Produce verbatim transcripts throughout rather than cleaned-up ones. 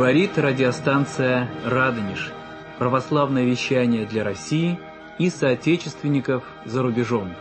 Говорит радиостанция «Радонеж». Православное вещание для России и соотечественников за рубежом.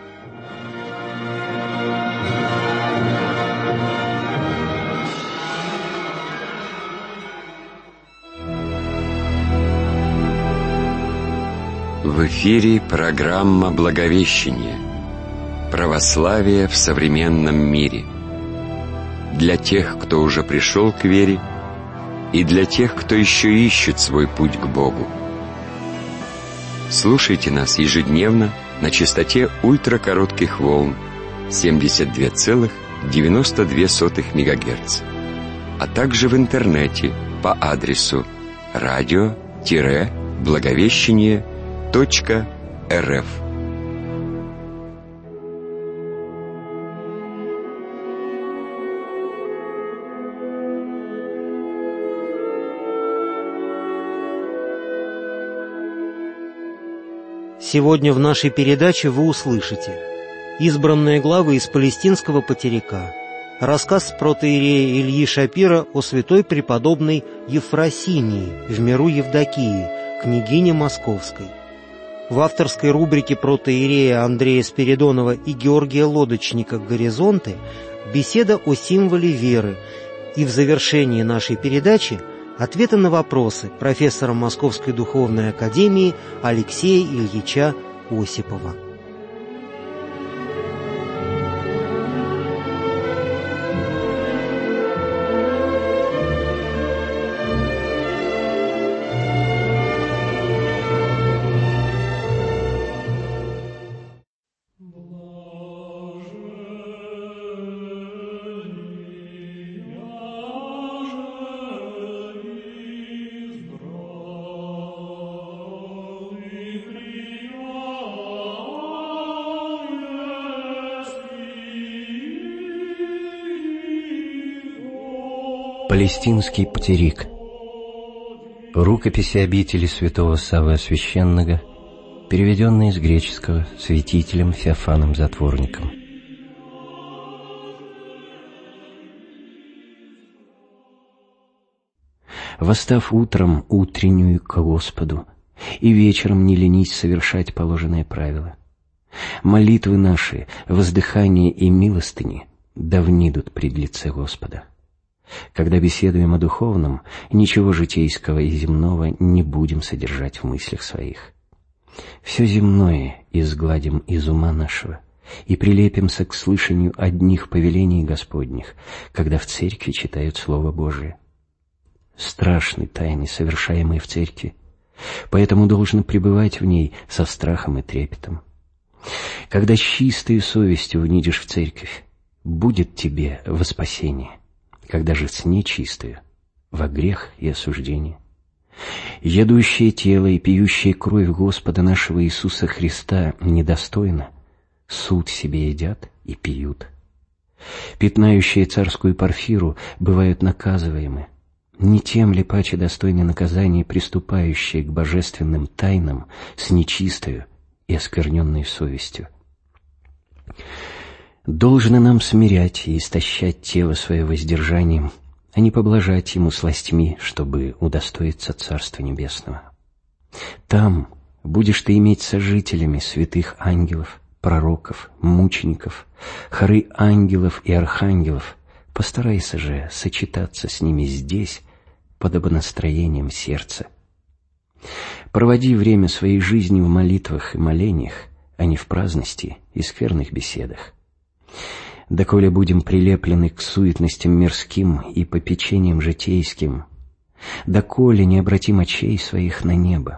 В эфире программа «Благовещение. Православие в современном мире». Для тех, кто уже пришел к вере, и для тех, кто еще ищет свой путь к Богу. Слушайте нас ежедневно на частоте ультракоротких волн семьдесят два целых девяносто две сотых мегагерца, а также в интернете по адресу радио-благовещение точка рф. Сегодня в нашей передаче вы услышите избранные главы из палестинского потеряка, рассказ протоиерея Ильи Шапира о святой преподобной Ефросинии в миру Евдокии, княгине Московской. В авторской рубрике протоиерея Андрея Спиридонова и Георгия Лодочника «Горизонты» беседа о символе веры, и в завершении нашей передачи ответы на вопросы профессора Московской духовной академии Алексея Ильича Осипова. Палестинский потерик. Рукописи обители святого Саввы Священного, переведенные с греческого святителем Феофаном Затворником. Восстав утром утреннюю к Господу, и вечером не ленись совершать положенные правила. Молитвы наши, воздыхания и милостыни да внидут пред лице Господа. Когда беседуем о духовном, ничего житейского и земного не будем содержать в мыслях своих. Все земное изгладим из ума нашего и прилепимся к слышанию одних повелений Господних, когда в церкви читают Слово Божие. Страшны тайны, совершаемые в церкви, поэтому должно пребывать в ней со страхом и трепетом. Когда с чистой совестью внидешь в церковь, будет тебе во спасение. Когда же с нечистою, во грех и осуждение. Едущее тело и пьющее кровь Господа нашего Иисуса Христа недостойно, суд себе едят и пьют. Пятнающие царскую парфиру бывают наказываемы. Не тем ли паче достойны наказания приступающие к божественным тайнам с нечистою и оскверненной совестью? Должно нам смирять и истощать тело свое воздержанием, а не поблажать ему сластьми, чтобы удостоиться Царства Небесного. Там будешь ты иметь сожителями святых ангелов, пророков, мучеников, хоры ангелов и архангелов. Постарайся же сочетаться с ними здесь, подобонастроением сердца. Проводи время своей жизни в молитвах и молениях, а не в праздности и скверных беседах. Доколе будем прилеплены к суетностям мирским и попечениям житейским, доколе не обратим очей своих на небо.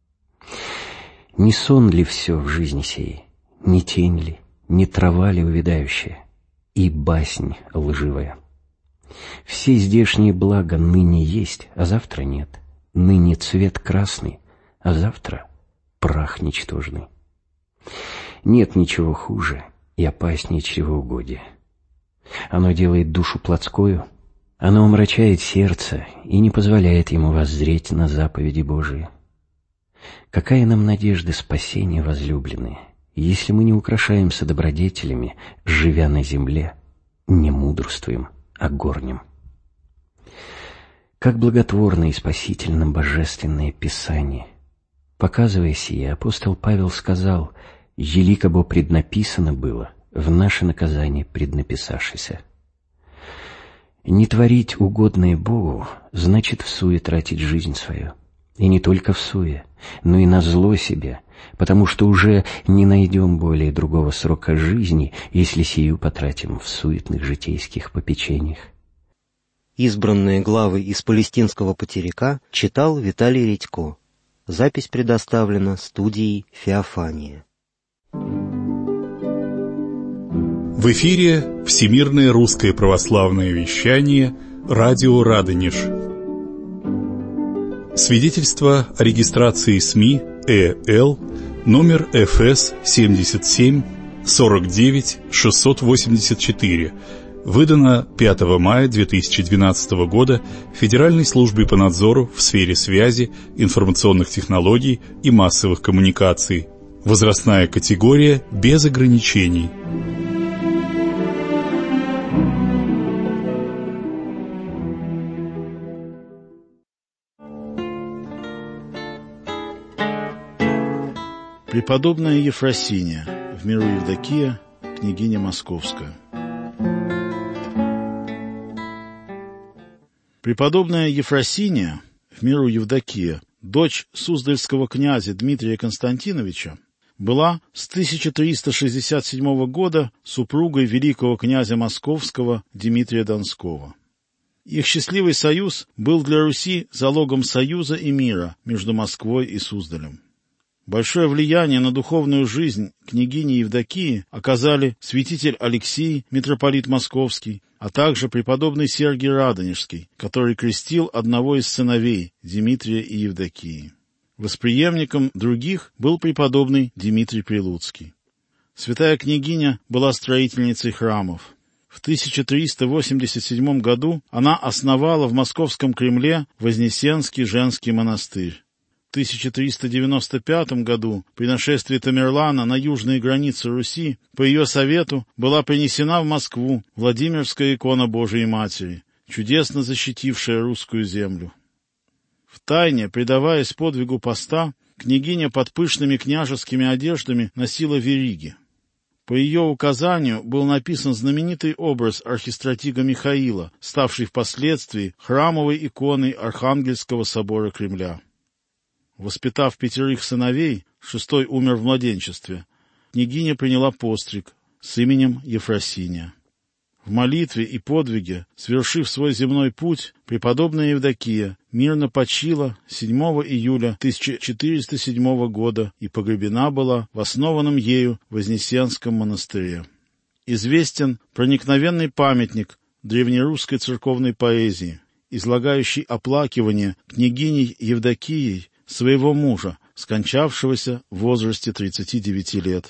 Не сон ли все в жизни сей, не тень ли, не трава ли увядающая, и баснь лживая? Все здешние блага ныне есть, а завтра нет. Ныне цвет красный, а завтра прах ничтожный. Нет ничего хуже и опаснее чревоугодия. Оно делает душу плотскою, оно омрачает сердце и не позволяет ему воззреть на заповеди Божии. Какая нам надежда спасения, возлюбленные, если мы не украшаемся добродетелями, живя на земле, не мудрствуем, а горнем? Как благотворно и спасительно Божественное Писание. Показывая сие, апостол Павел сказал: «Елико бо преднаписано было, в наше наказание преднаписавшееся». Не творить угодное Богу значит всуе тратить жизнь свою. И не только всуе, но и на зло себе, потому что уже не найдем более другого срока жизни, если сию потратим в суетных житейских попечениях. Избранные главы из палестинского потеряка читал Виталий Редько. Запись предоставлена студией «Феофания». В эфире Всемирное русское православное вещание «Радио Радонеж». Свидетельство о регистрации СМИ ЭЛ номер эф эс семьдесят семь сорок девять шестьсот восемьдесят четыре, выдано пятого мая две тысячи двенадцатого года Федеральной службой по надзору в сфере связи, информационных технологий и массовых коммуникаций. Возрастная категория без ограничений. Преподобная Ефросиния, в миру Евдокия, княгиня Московская. Преподобная Ефросиния, в миру Евдокия, дочь суздальского князя Дмитрия Константиновича, была с тысяча триста шестьдесят седьмого года супругой великого князя Московского Дмитрия Донского. Их счастливый союз был для Руси залогом союза и мира между Москвой и Суздалем. Большое влияние на духовную жизнь княгини Евдокии оказали святитель Алексий, митрополит Московский, а также преподобный Сергий Радонежский, который крестил одного из сыновей Дмитрия и Евдокии. Восприемником других был преподобный Дмитрий Прилуцкий. Святая княгиня была строительницей храмов. В тысяча триста восемьдесят седьмом году она основала в Московском Кремле Вознесенский женский монастырь. В тысяча триста девяносто пятом году при нашествии Тамерлана на южные границы Руси по ее совету была принесена в Москву Владимирская икона Божией Матери, чудесно защитившая русскую землю. Втайне, предаваясь подвигу поста, княгиня под пышными княжескими одеждами носила вериги. По ее указанию был написан знаменитый образ архистратига Михаила, ставший впоследствии храмовой иконой Архангельского собора Кремля. Воспитав пятерых сыновей, шестой умер в младенчестве, княгиня приняла постриг с именем Ефросиния. В молитве и подвиге, свершив свой земной путь, преподобная Евдокия мирно почила седьмого июля тысяча четыреста седьмого года и погребена была в основанном ею Вознесенском монастыре. Известен проникновенный памятник древнерусской церковной поэзии, излагающий оплакивание княгиней Евдокией своего мужа, скончавшегося в возрасте тридцати девяти лет.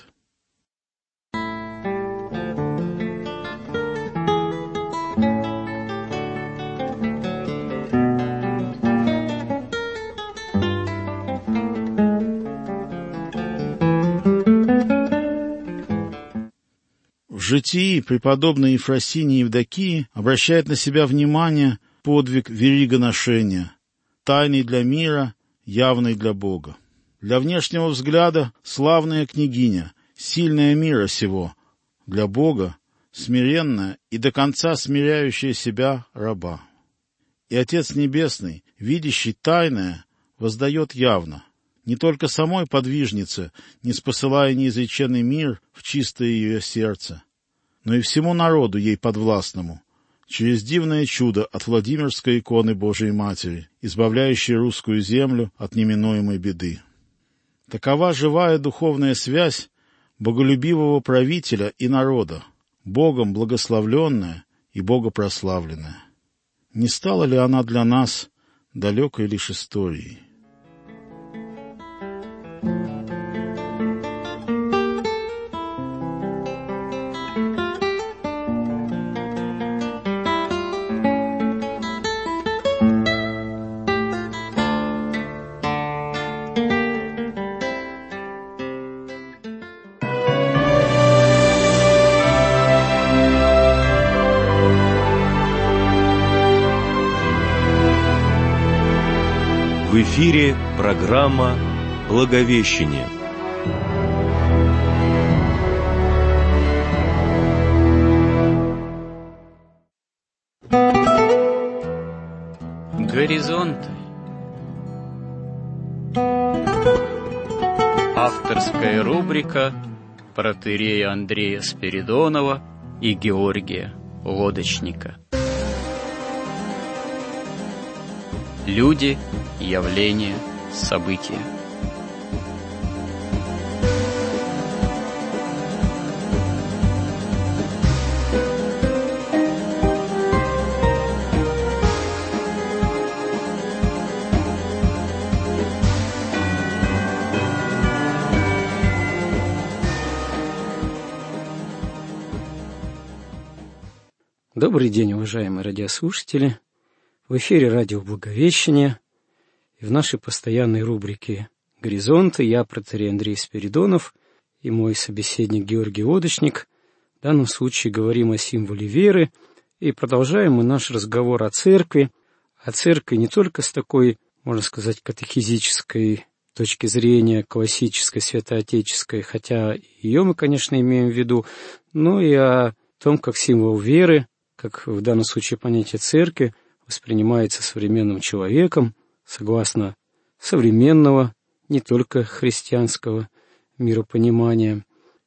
В житии преподобной Ефросинии Евдокии обращает на себя внимание подвиг веригоношения, тайный для мира, явный для Бога. Для внешнего взгляда славная княгиня, сильная мира сего, для Бога смиренная и до конца смиряющая себя раба. И Отец Небесный, видящий тайное, воздает явно, не только самой подвижнице, не спосылая неизреченный мир в чистое ее сердце, но и всему народу ей подвластному, через дивное чудо от Владимирской иконы Божией Матери, избавляющей русскую землю от неминуемой беды. Такова живая духовная связь боголюбивого правителя и народа, Богом благословленная и богопрославленная. Не стала ли она для нас далекой лишь историей? В эфире программа «Благовещение». Горизонты. Авторская рубрика протоиерея Андрея Спиридонова и Георгия Лодочника. Люди, явления, события. Добрый день, уважаемые радиослушатели! В эфире радио «Благовещение» и в нашей постоянной рубрике «Горизонты» я, протоиерей Андрей Спиридонов, и мой собеседник Георгий Лодочник. В данном случае говорим о символе веры и продолжаем мы наш разговор о церкви, о церкви не только с такой, можно сказать, катехизической точки зрения, классической, святоотеческой, хотя ее мы, конечно, имеем в виду, но и о том, как символ веры, как в данном случае понятие церкви, воспринимается современным человеком, согласно современного, не только христианского миропонимания.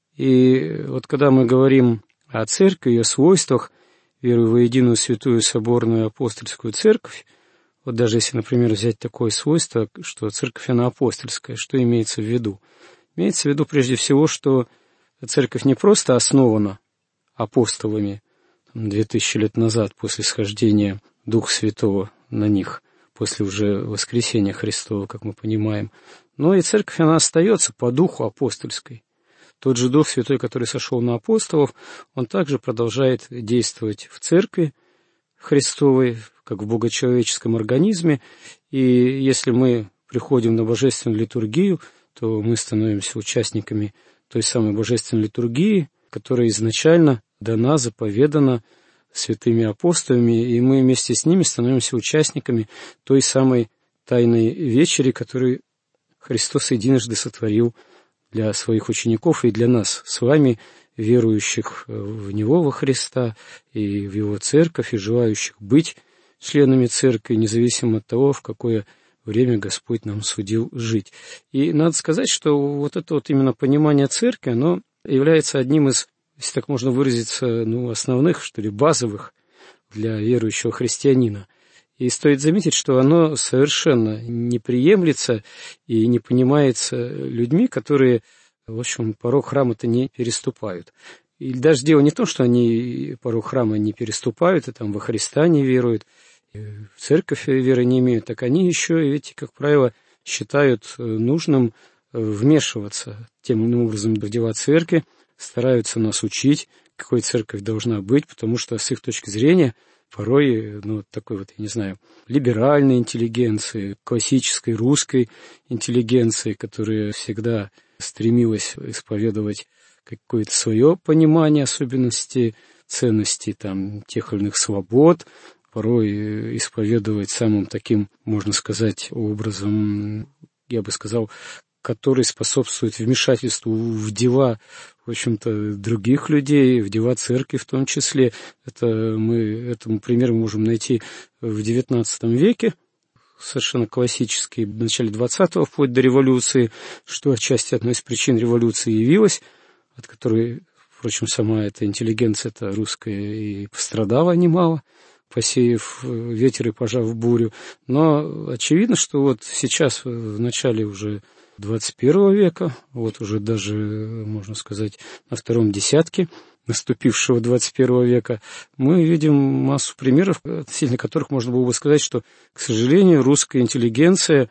И вот когда мы говорим о церкви, ее свойствах, верую во единую святую соборную апостольскую церковь, вот даже если, например, взять такое свойство, что церковь она апостольская, что имеется в виду? Имеется в виду прежде всего, что церковь не просто основана апостолами две тысячи лет назад после схождения Духа Святого на них, после уже воскресения Христова, как мы понимаем, но и церковь, она остается по духу апостольской. Тот же Дух Святой, который сошел на апостолов, он также продолжает действовать в церкви Христовой, как в богочеловеческом организме, и если мы приходим на божественную литургию, то мы становимся участниками той самой божественной литургии, которая изначально дана, заповедана святыми апостолами, и мы вместе с ними становимся участниками той самой тайной вечери, которую Христос единожды сотворил для своих учеников и для нас с вами, верующих в Него, во Христа, и в Его церковь, и желающих быть членами церкви, независимо от того, в какое время Господь нам судил жить. И надо сказать, что вот это вот именно понимание церкви, оно является одним из, если так можно выразиться, ну, основных, что ли, базовых для верующего христианина. И стоит заметить, что оно совершенно не приемлется и не понимается людьми, которые, в общем, порог храма-то не переступают. И даже дело не в том, что они порог храма не переступают, и там во Христа не веруют, и в церковь веры не имеют, так они еще, ведь, как правило, считают нужным вмешиваться тем или иным образом в дела церкви, стараются нас учить, какой церковь должна быть, потому что с их точки зрения порой, ну, такой вот, я не знаю, либеральной интеллигенции, классической русской интеллигенции, которая всегда стремилась исповедовать какое-то свое понимание особенностей, ценностей там, тех или иных свобод, порой исповедовать самым таким, можно сказать, образом, я бы сказал, который способствует вмешательству в дела, в общем-то, других людей, в дела церкви в том числе. Это мы, этому пример мы можем найти в девятнадцатом веке, совершенно классический, в начале двадцатого, вплоть до революции, что отчасти одной из причин революции явилась, от которой, впрочем, сама эта интеллигенция-то русская и пострадала немало, посеяв ветер и пожав бурю. Но очевидно, что вот сейчас, в начале уже двадцать первого века, вот уже даже, можно сказать, на втором десятке наступившего двадцать первого века, мы видим массу примеров, относительно которых можно было бы сказать, что, к сожалению, русская интеллигенция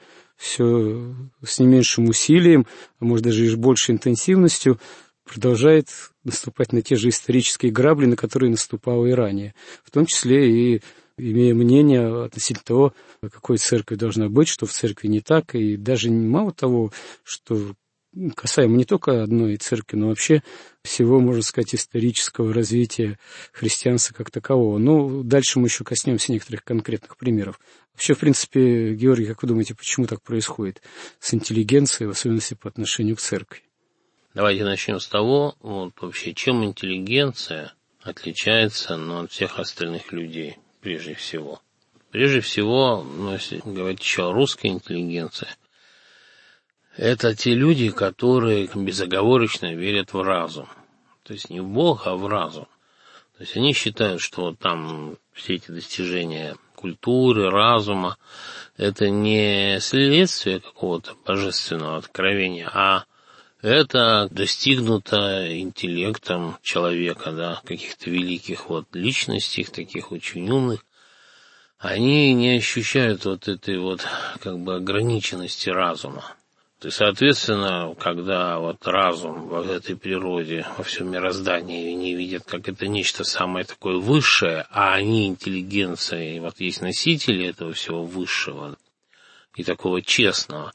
все с не меньшим усилием, а может даже и с большей интенсивностью, продолжает наступать на те же исторические грабли, на которые наступала и ранее, в том числе и имея мнение относительно того, какой церковь должна быть, что в церкви не так, и даже мало того, что касаемо не только одной церкви, но вообще всего, можно сказать, исторического развития христианства как такового. Но дальше мы еще коснемся некоторых конкретных примеров. Вообще, в принципе, Георгий, как вы думаете, почему так происходит с интеллигенцией, в особенности по отношению к церкви? Давайте начнем с того, вот вообще, чем интеллигенция отличается, ну, от всех остальных людей, прежде всего. Прежде всего, ну, если говорить еще о русской интеллигенции, это те люди, которые безоговорочно верят в разум. То есть не в Бога, а в разум. То есть они считают, что там все эти достижения культуры, разума, это не следствие какого-то божественного откровения, а это достигнуто интеллектом человека, да, каких-то великих вот личностей, таких очень умных. Они не ощущают вот этой вот как бы ограниченности разума. То есть, соответственно, когда вот разум в этой природе, во всем мироздании не видят, как это нечто самое такое высшее, а они, интеллигенция, и вот есть носители этого всего высшего и такого честного,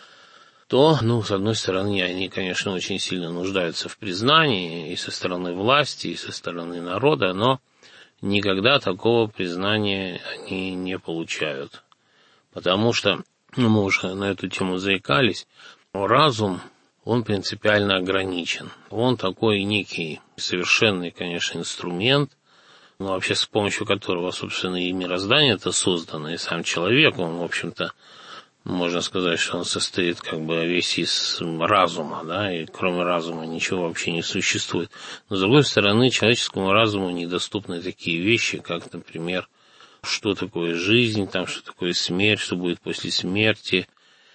то, ну, с одной стороны, они, конечно, очень сильно нуждаются в признании и со стороны власти, и со стороны народа, но никогда такого признания они не получают. Потому что, ну, мы уже на эту тему заикались, разум, он принципиально ограничен. Он такой некий совершенный, конечно, инструмент, ну, вообще с помощью которого, собственно, и мироздание это создано, и сам человек, он, в общем-то, можно сказать, что он состоит как бы весь из разума, да, и кроме разума ничего вообще не существует. Но, с другой стороны, человеческому разуму недоступны такие вещи, как, например, что такое жизнь, там, что такое смерть, что будет после смерти.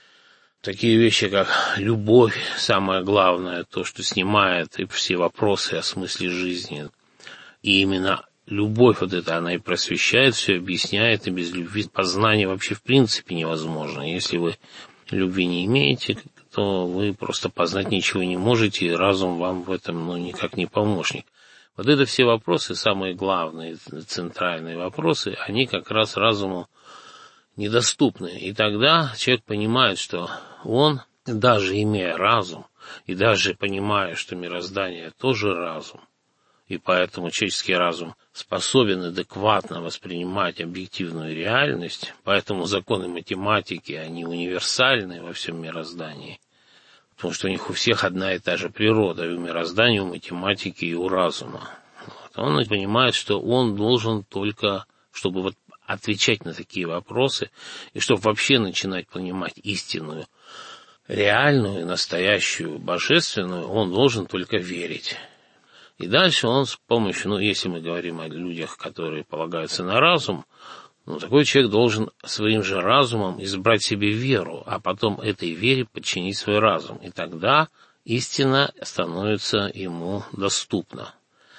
Такие вещи, как любовь, самое главное, то, что снимает и все вопросы о смысле жизни. И именно любовь вот эта, она и просвещает, все объясняет, и без любви познание вообще в принципе невозможно. Если вы любви не имеете, то вы просто познать ничего не можете, и разум вам в этом, ну, никак не помощник. Вот это все вопросы, самые главные, центральные вопросы, они как раз разуму недоступны. И тогда человек понимает, что он, даже имея разум, и даже понимая, что мироздание тоже разум, и поэтому человеческий разум способен адекватно воспринимать объективную реальность, поэтому законы математики, они универсальны во всем мироздании, потому что у них у всех одна и та же природа, и у мироздания, у математики, и у разума. Вот. Он понимает, что он должен только, чтобы вот отвечать на такие вопросы, и чтобы вообще начинать понимать истинную, реальную, настоящую, божественную, он должен только верить. И дальше он с помощью, ну, если мы говорим о людях, которые полагаются на разум, ну, такой человек должен своим же разумом избрать себе веру, а потом этой вере подчинить свой разум. И тогда истина становится ему доступна.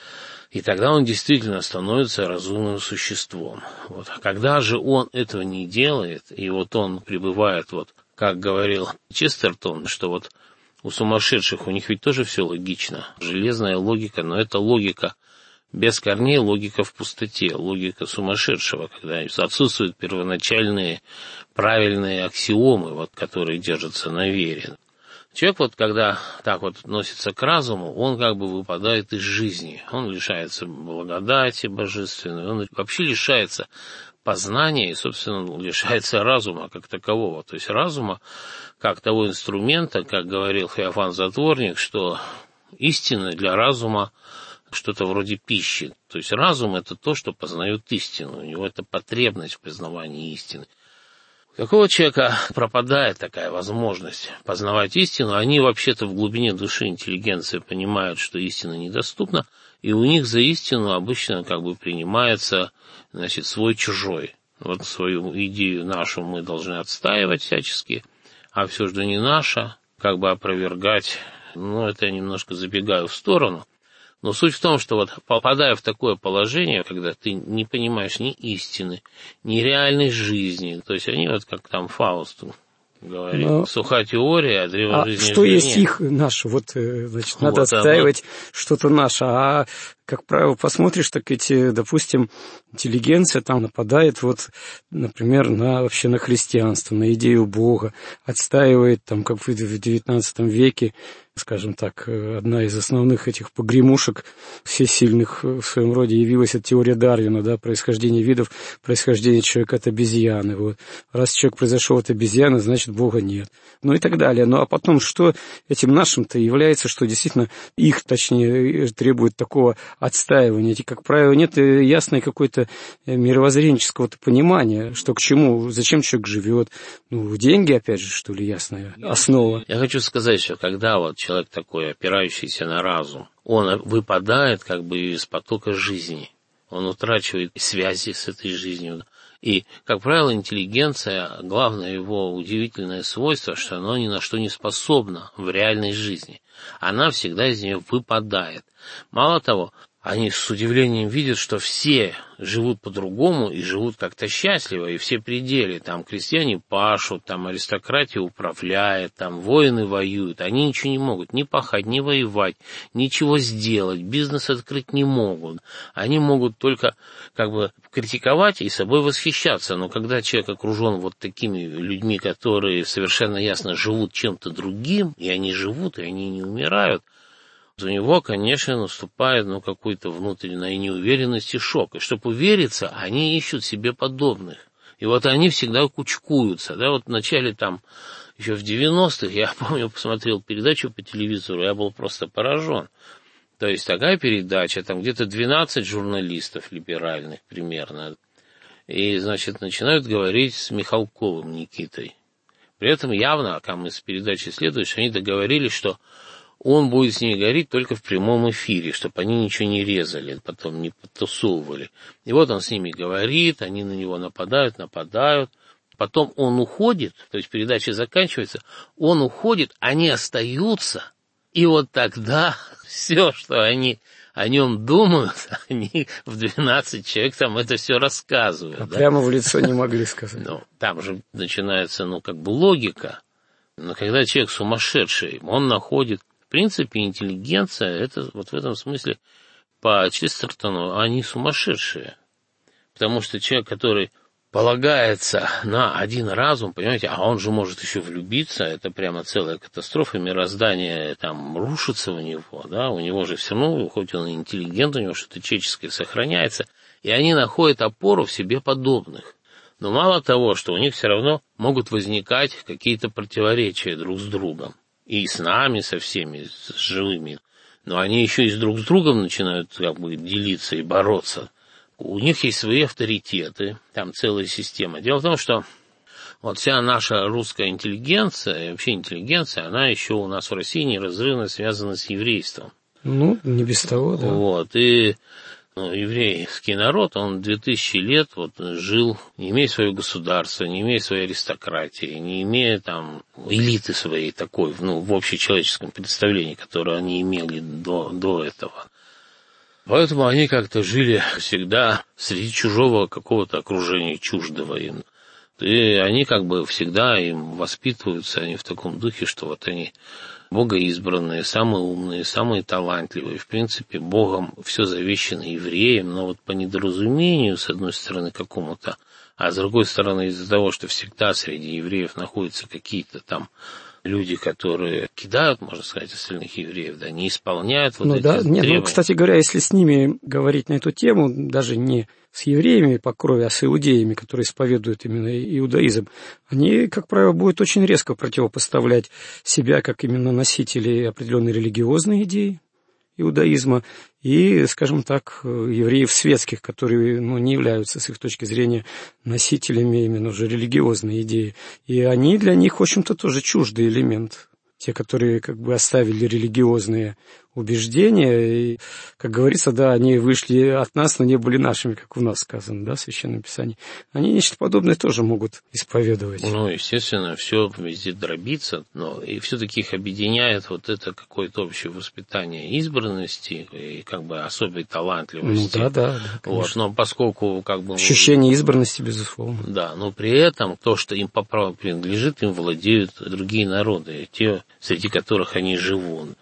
И тогда он действительно становится разумным существом. Вот. А когда же он этого не делает, и вот он пребывает, вот, как говорил Честертон, что вот у сумасшедших у них ведь тоже все логично, железная логика, но это логика без корней, логика в пустоте, логика сумасшедшего, когда отсутствуют первоначальные правильные аксиомы, вот, которые держатся на вере. Человек, вот, когда так вот относится к разуму, он как бы выпадает из жизни, он лишается благодати божественной, он вообще лишается познания и, собственно, лишается разума как такового. То есть разума как того инструмента, как говорил Феофан Затворник, что истина для разума что-то вроде пищи. То есть разум – это то, что познает истину, у него это потребность в познавании истины. У такого человека пропадает такая возможность познавать истину. Они вообще-то в глубине души интеллигенции понимают, что истина недоступна, и у них за истину обычно как бы принимается, значит, свой-чужой. Вот свою идею нашу мы должны отстаивать всячески, а все, что не наше, как бы опровергать. Ну, это я немножко забегаю в сторону. Но суть в том, что вот попадая в такое положение, когда ты не понимаешь ни истины, ни реальной жизни, то есть они вот как там Фауст говорит, но... суха теория, а древо а жизни что жизни. Есть их наше, вот, значит, надо вот, отстаивать а что-то наше, а как правило, посмотришь, так эти, допустим, интеллигенция там нападает, вот, например, на, вообще на христианство, на идею Бога, отстаивает, там, как в девятнадцатом веке, скажем так, одна из основных этих погремушек всесильных в своем роде явилась от теория Дарвина, да, происхождение видов, происхождение человека от обезьяны. Вот. Раз человек произошел от обезьяны, значит, Бога нет. Ну и так далее. Ну а потом, что этим нашим-то является, что действительно их, точнее, требует такого отстаивания. Эти, как правило, нет ясной какой-то мировоззренческого понимания, что к чему, зачем человек живет. Ну, деньги, опять же, что ли, ясная основа. Я хочу сказать, что когда вот человек такой, опирающийся на разум, он выпадает как бы из потока жизни, он утрачивает связи с этой жизнью. И, как правило, интеллигенция, главное его удивительное свойство, что она ни на что не способна в реальной жизни. Она всегда из нее выпадает. Мало того, они с удивлением видят, что все живут по-другому и живут как-то счастливо, и все пределы. Там крестьяне пашут, там аристократия управляет, там воины воюют. Они ничего не могут ни пахать, ни воевать, ничего сделать, бизнес открыть не могут. Они могут только как бы критиковать и собой восхищаться. Но когда человек окружен вот такими людьми, которые совершенно ясно живут чем-то другим, и они живут, и они не умирают, у него, конечно, наступает ну, какой-то внутренняя неуверенность и шок. И чтобы увериться, они ищут себе подобных. И вот они всегда кучкуются. Да? Вот в начале там, еще в девяностых, я помню, посмотрел передачу по телевизору, я был просто поражен. То есть такая передача, там где-то двенадцать журналистов либеральных примерно. И, значит, начинают говорить с Михалковым Никитой. При этом явно, как мы с передачи следуешь, они договорились, что он будет с ней говорить только в прямом эфире, чтобы они ничего не резали, потом не подтасовывали. И вот он с ними говорит, они на него нападают, нападают. Потом он уходит, то есть передача заканчивается, он уходит, они остаются. И вот тогда все, что они о нем думают, они в двенадцать человек там это все рассказывают. А да? Прямо в лицо не могли сказать. Ну, там же начинается, ну, как бы логика. Но когда человек сумасшедший, он находит... В принципе, интеллигенция, это вот в этом смысле по Честертону, они сумасшедшие. Потому что человек, который полагается на один разум, понимаете, а он же может еще влюбиться, это прямо целая катастрофа, мироздание там рушится у него, да, у него же все равно, хоть он интеллигент, у него что-то человеческое сохраняется, и они находят опору в себе подобных. Но мало того, что у них все равно могут возникать какие-то противоречия друг с другом. И с нами, со всеми, с живыми. Но они еще и с друг с другом начинают как бы делиться и бороться. У них есть свои авторитеты, там целая система. Дело в том, что вот вся наша русская интеллигенция, и вообще интеллигенция, она еще у нас в России неразрывно связана с еврейством. Ну, не без того, да. Вот, и... Ну, еврейский народ, он две тысячи лет вот жил, не имея своего государства, не имея своей аристократии, не имея там элиты своей такой, ну, в общечеловеческом представлении, которое они имели до, до этого. Поэтому они как-то жили всегда среди чужого какого-то окружения, чуждого им. И они как бы всегда им воспитываются, они в таком духе, что вот они... богоизбранные, самые умные, самые талантливые. В принципе, Богом все завещено евреям, но вот по недоразумению, с одной стороны, какому-то, а с другой стороны, из-за того, что всегда среди евреев находятся какие-то там люди, которые кидают, можно сказать, остальных евреев, да, не исполняют вот ну, эти да, требования. Нет, ну, кстати говоря, если с ними говорить на эту тему, даже не с евреями по крови, а с иудеями, которые исповедуют именно иудаизм, они, как правило, будут очень резко противопоставлять себя как именно носители определенной религиозной идеи иудаизма и, скажем так, евреев светских, которые ну, не являются, с их точки зрения, носителями именно уже религиозной идеи. И они для них, в общем-то, тоже чуждый элемент. Те, которые как бы оставили религиозные убеждения, и, как говорится, да, они вышли от нас, но не были нашими, как у нас сказано, да, в Священном Писании. Они нечто подобное тоже могут исповедовать. Ну, естественно, все везде дробится, но и все-таки их объединяет вот это какое-то общее воспитание избранности и как бы особой талантливости. Ну, да, да, да, вот, но поскольку как бы... Ощущение избранности, безусловно. Да, но при этом то, что им по праву принадлежит, им владеют другие народы, те, среди которых они живут.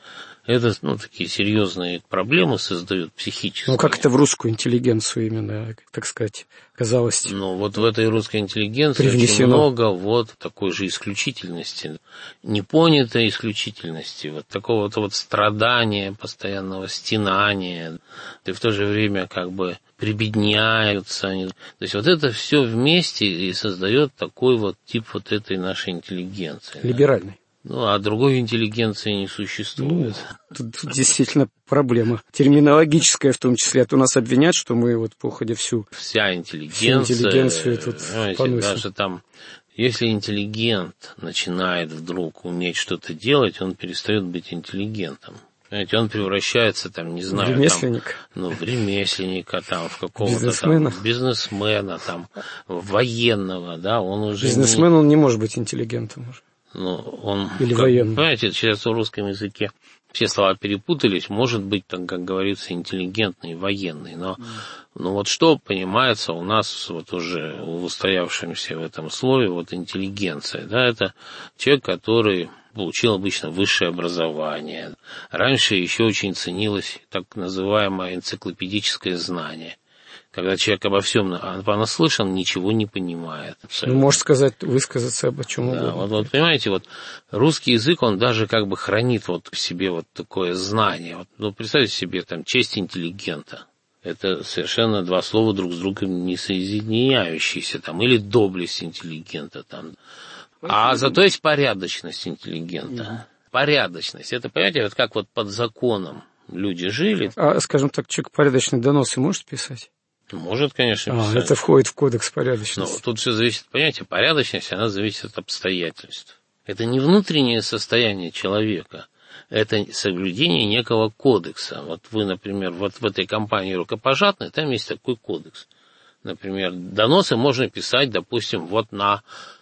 Это, ну, такие серьезные проблемы создают психические. Ну, как это в русскую интеллигенцию именно, так сказать, казалось. Ну, вот в этой русской интеллигенции привнесено. Очень много вот такой же исключительности, непонятой исключительности, вот такого вот, вот страдания, постоянного стенания, и в то же время как бы прибедняются. То есть вот это все вместе и создает такой вот тип вот этой нашей интеллигенции. Либеральной. Да? Ну, а другой интеллигенции не существует. Ну, тут, тут действительно проблема. Терминологическая в том числе. А то нас обвинят, что мы вот по ходе всю... Вся интеллигенция... Всю интеллигенцию тут поносим. Даже там, если интеллигент начинает вдруг уметь что-то делать, он перестает быть интеллигентом. Понимаете, он превращается, там, не знаю... Ремесленник. Там, ну, в ремесленника, там, в какого-то бизнесмена. там бизнесмена, там, военного, да, он уже... Бизнесмен, не... он не может быть интеллигентом уже. Ну, он, или как, военный. Понимаете, сейчас в русском языке все слова перепутались, может быть, там, как говорится, интеллигентный, военный, но, mm. ну, вот что понимается у нас вот уже в устоявшемся в этом слове, вот интеллигенция, да, это человек, который получил обычно высшее образование. Раньше еще очень ценилось так называемое энциклопедическое знание. Когда человек обо всем понаслышан, ничего не понимает. Ну, может сказать, высказаться обо чем да, угодно. Вот, вот, понимаете, вот русский язык, он даже как бы хранит вот в себе вот такое знание. Вот, ну, представьте себе, там, честь интеллигента. Это совершенно два слова друг с другом не соединяющиеся, там, или доблесть интеллигента, там. А зато есть порядочность интеллигента. Порядочность. Это, понимаете, вот как вот под законом люди жили. А, скажем так, человек порядочный доносы может писать? Может, конечно, писать. А, это входит в кодекс порядочности. Но тут все зависит, понимаете, порядочность, она зависит от обстоятельств. Это не внутреннее состояние человека, это соблюдение некого кодекса. Вот вы, например, вот в этой компании рукопожатной, там есть такой кодекс. Например, доносы можно писать, допустим, вот на,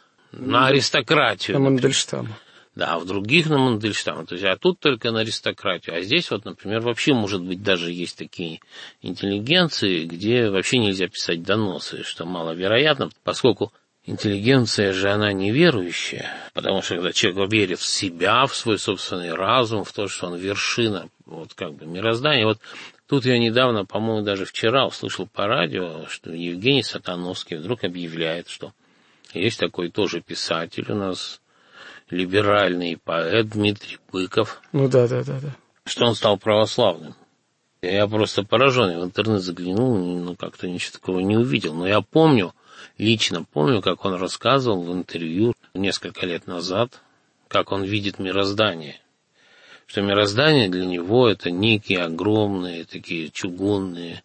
на аристократию. На Мандельштама. Да, а в других на Мандельштама. То есть, а тут только на аристократию. А здесь вот, например, вообще, может быть, даже есть такие интеллигенции, где вообще нельзя писать доносы, что маловероятно, поскольку интеллигенция же, она неверующая, потому что когда человек верит в себя, в свой собственный разум, в то, что он вершина, вот как бы мироздания. Вот тут я недавно, по-моему, даже вчера услышал по радио, что Евгений Сатановский вдруг объявляет, что есть такой тоже писатель у нас, либеральный поэт Дмитрий Быков. Ну да, да, да, да. Что он стал православным. Я просто поражен, я в интернет заглянул, ну как-то ничего такого не увидел. Но я помню, лично помню, как он рассказывал в интервью несколько лет назад, как он видит мироздание. Что мироздание для него это некие огромные такие чугунные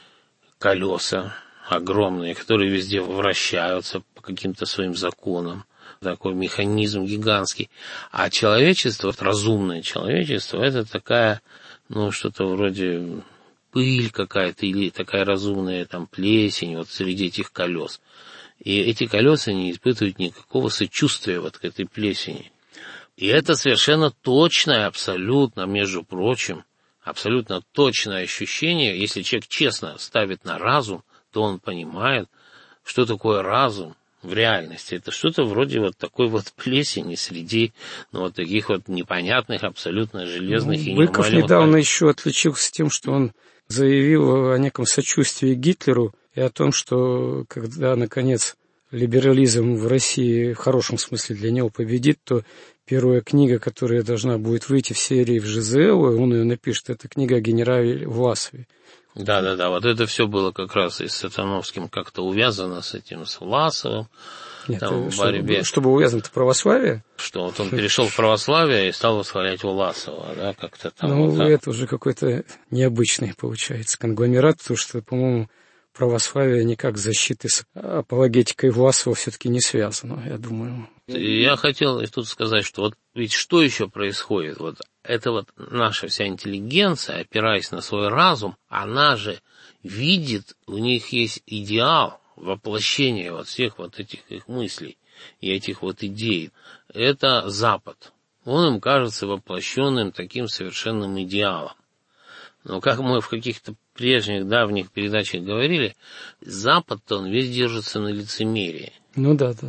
колеса, огромные, которые везде вращаются по каким-то своим законам. Такой механизм гигантский. А человечество, разумное человечество, это такая, ну, что-то вроде пыль какая-то или такая разумная там плесень вот среди этих колес. И эти колеса не испытывают никакого сочувствия вот к этой плесени. И это совершенно точное, абсолютно, между прочим, абсолютно точное ощущение. Если человек честно ставит на разум, то он понимает, что такое разум. В реальности это что-то вроде вот такой вот плесени среди ну, вот таких вот непонятных, абсолютно железных ну, и неумолимых... Быков недавно еще отличился тем, что он заявил о неком сочувствии Гитлеру и о том, что когда, наконец, либерализм в России в хорошем смысле для него победит, то первая книга, которая должна будет выйти в серии в ЖЗЛ, он ее напишет, это книга о генерале Власове. Да-да-да, вот это все было как раз и с Сатановским как-то увязано с этим, с Власовым. Нет, там, в чтобы, борьбе. Чтобы увязано-то православие? Что вот он перешел в православие и стал восхвалять Власова, да, как-то там. Ну, вот так. Это уже какой-то необычный, получается, конгломерат, потому что, по-моему, православие никак с защитой, с апологетикой Власова все-таки не связано, я думаю. Я хотел тут сказать, что вот ведь что еще происходит? Вот это вот наша вся интеллигенция, опираясь на свой разум, она же видит, у них есть идеал воплощения вот всех вот этих их мыслей и этих вот идей. Это Запад. Он им кажется воплощенным таким совершенным идеалом. Но как мы в каких-то прежних давних передачах говорили, Запад-то он весь держится на лицемерии. Ну да, да, да.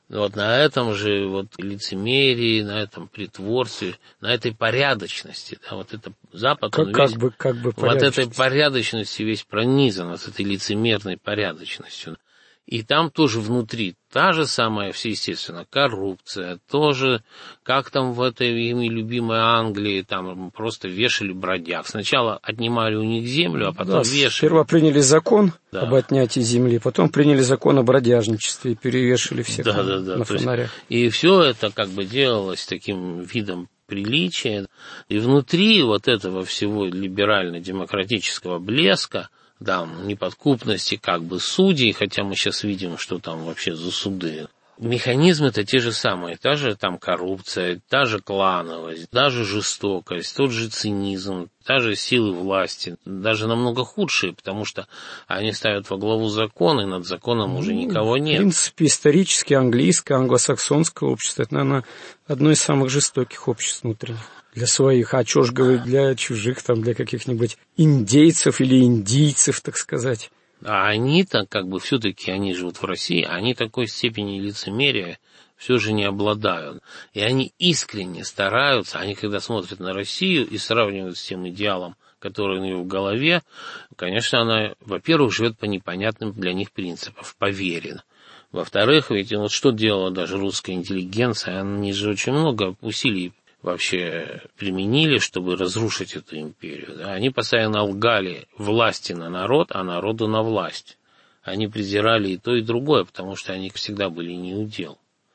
Вот на этом же вот лицемерии, на этом притворстве, на этой порядочности, да, вот это Запад, как, он как весь, бы, как бы вот этой порядочности весь пронизан, вот этой лицемерной порядочностью. И там тоже внутри та же самая, все естественно, коррупция, тоже, как там в этой ими любимой Англии, там просто вешали бродяг. Сначала отнимали у них землю, а потом да, вешали. Сперва приняли закон да. об отнятии земли, потом приняли закон о бродяжничестве и перевешали всех да, на, да, да. на фонарях. И все это как бы делалось таким видом приличия. И внутри вот этого всего либерально-демократического блеска, да, неподкупности как бы судей, хотя мы сейчас видим, что там вообще за суды. Механизмы-то те же самые, та же там коррупция, та же клановость, та же жестокость, тот же цинизм, та же силы власти, даже намного худшие, потому что они ставят во главу закон, и над законом уже никого нет. В принципе, исторически английское, англосаксонское общество, это, наверное, одно из самых жестоких обществ внутренних. Для своих, а чё ж говорить, для чужих, там, для каких-нибудь индейцев или индийцев, так сказать. А они-то, как бы, все-таки, они живут в России, они такой степени лицемерия все же не обладают. И они искренне стараются, они когда смотрят на Россию и сравнивают с тем идеалом, который у нее в голове, конечно, она, во-первых, живет по непонятным для них принципам, по вере. Во-вторых, ведь вот что делала даже русская интеллигенция, они же очень много усилий вообще применили, чтобы разрушить эту империю. Да? Они постоянно лгали власти на народ, а народу на власть. Они презирали и то, и другое, потому что они всегда были неудел.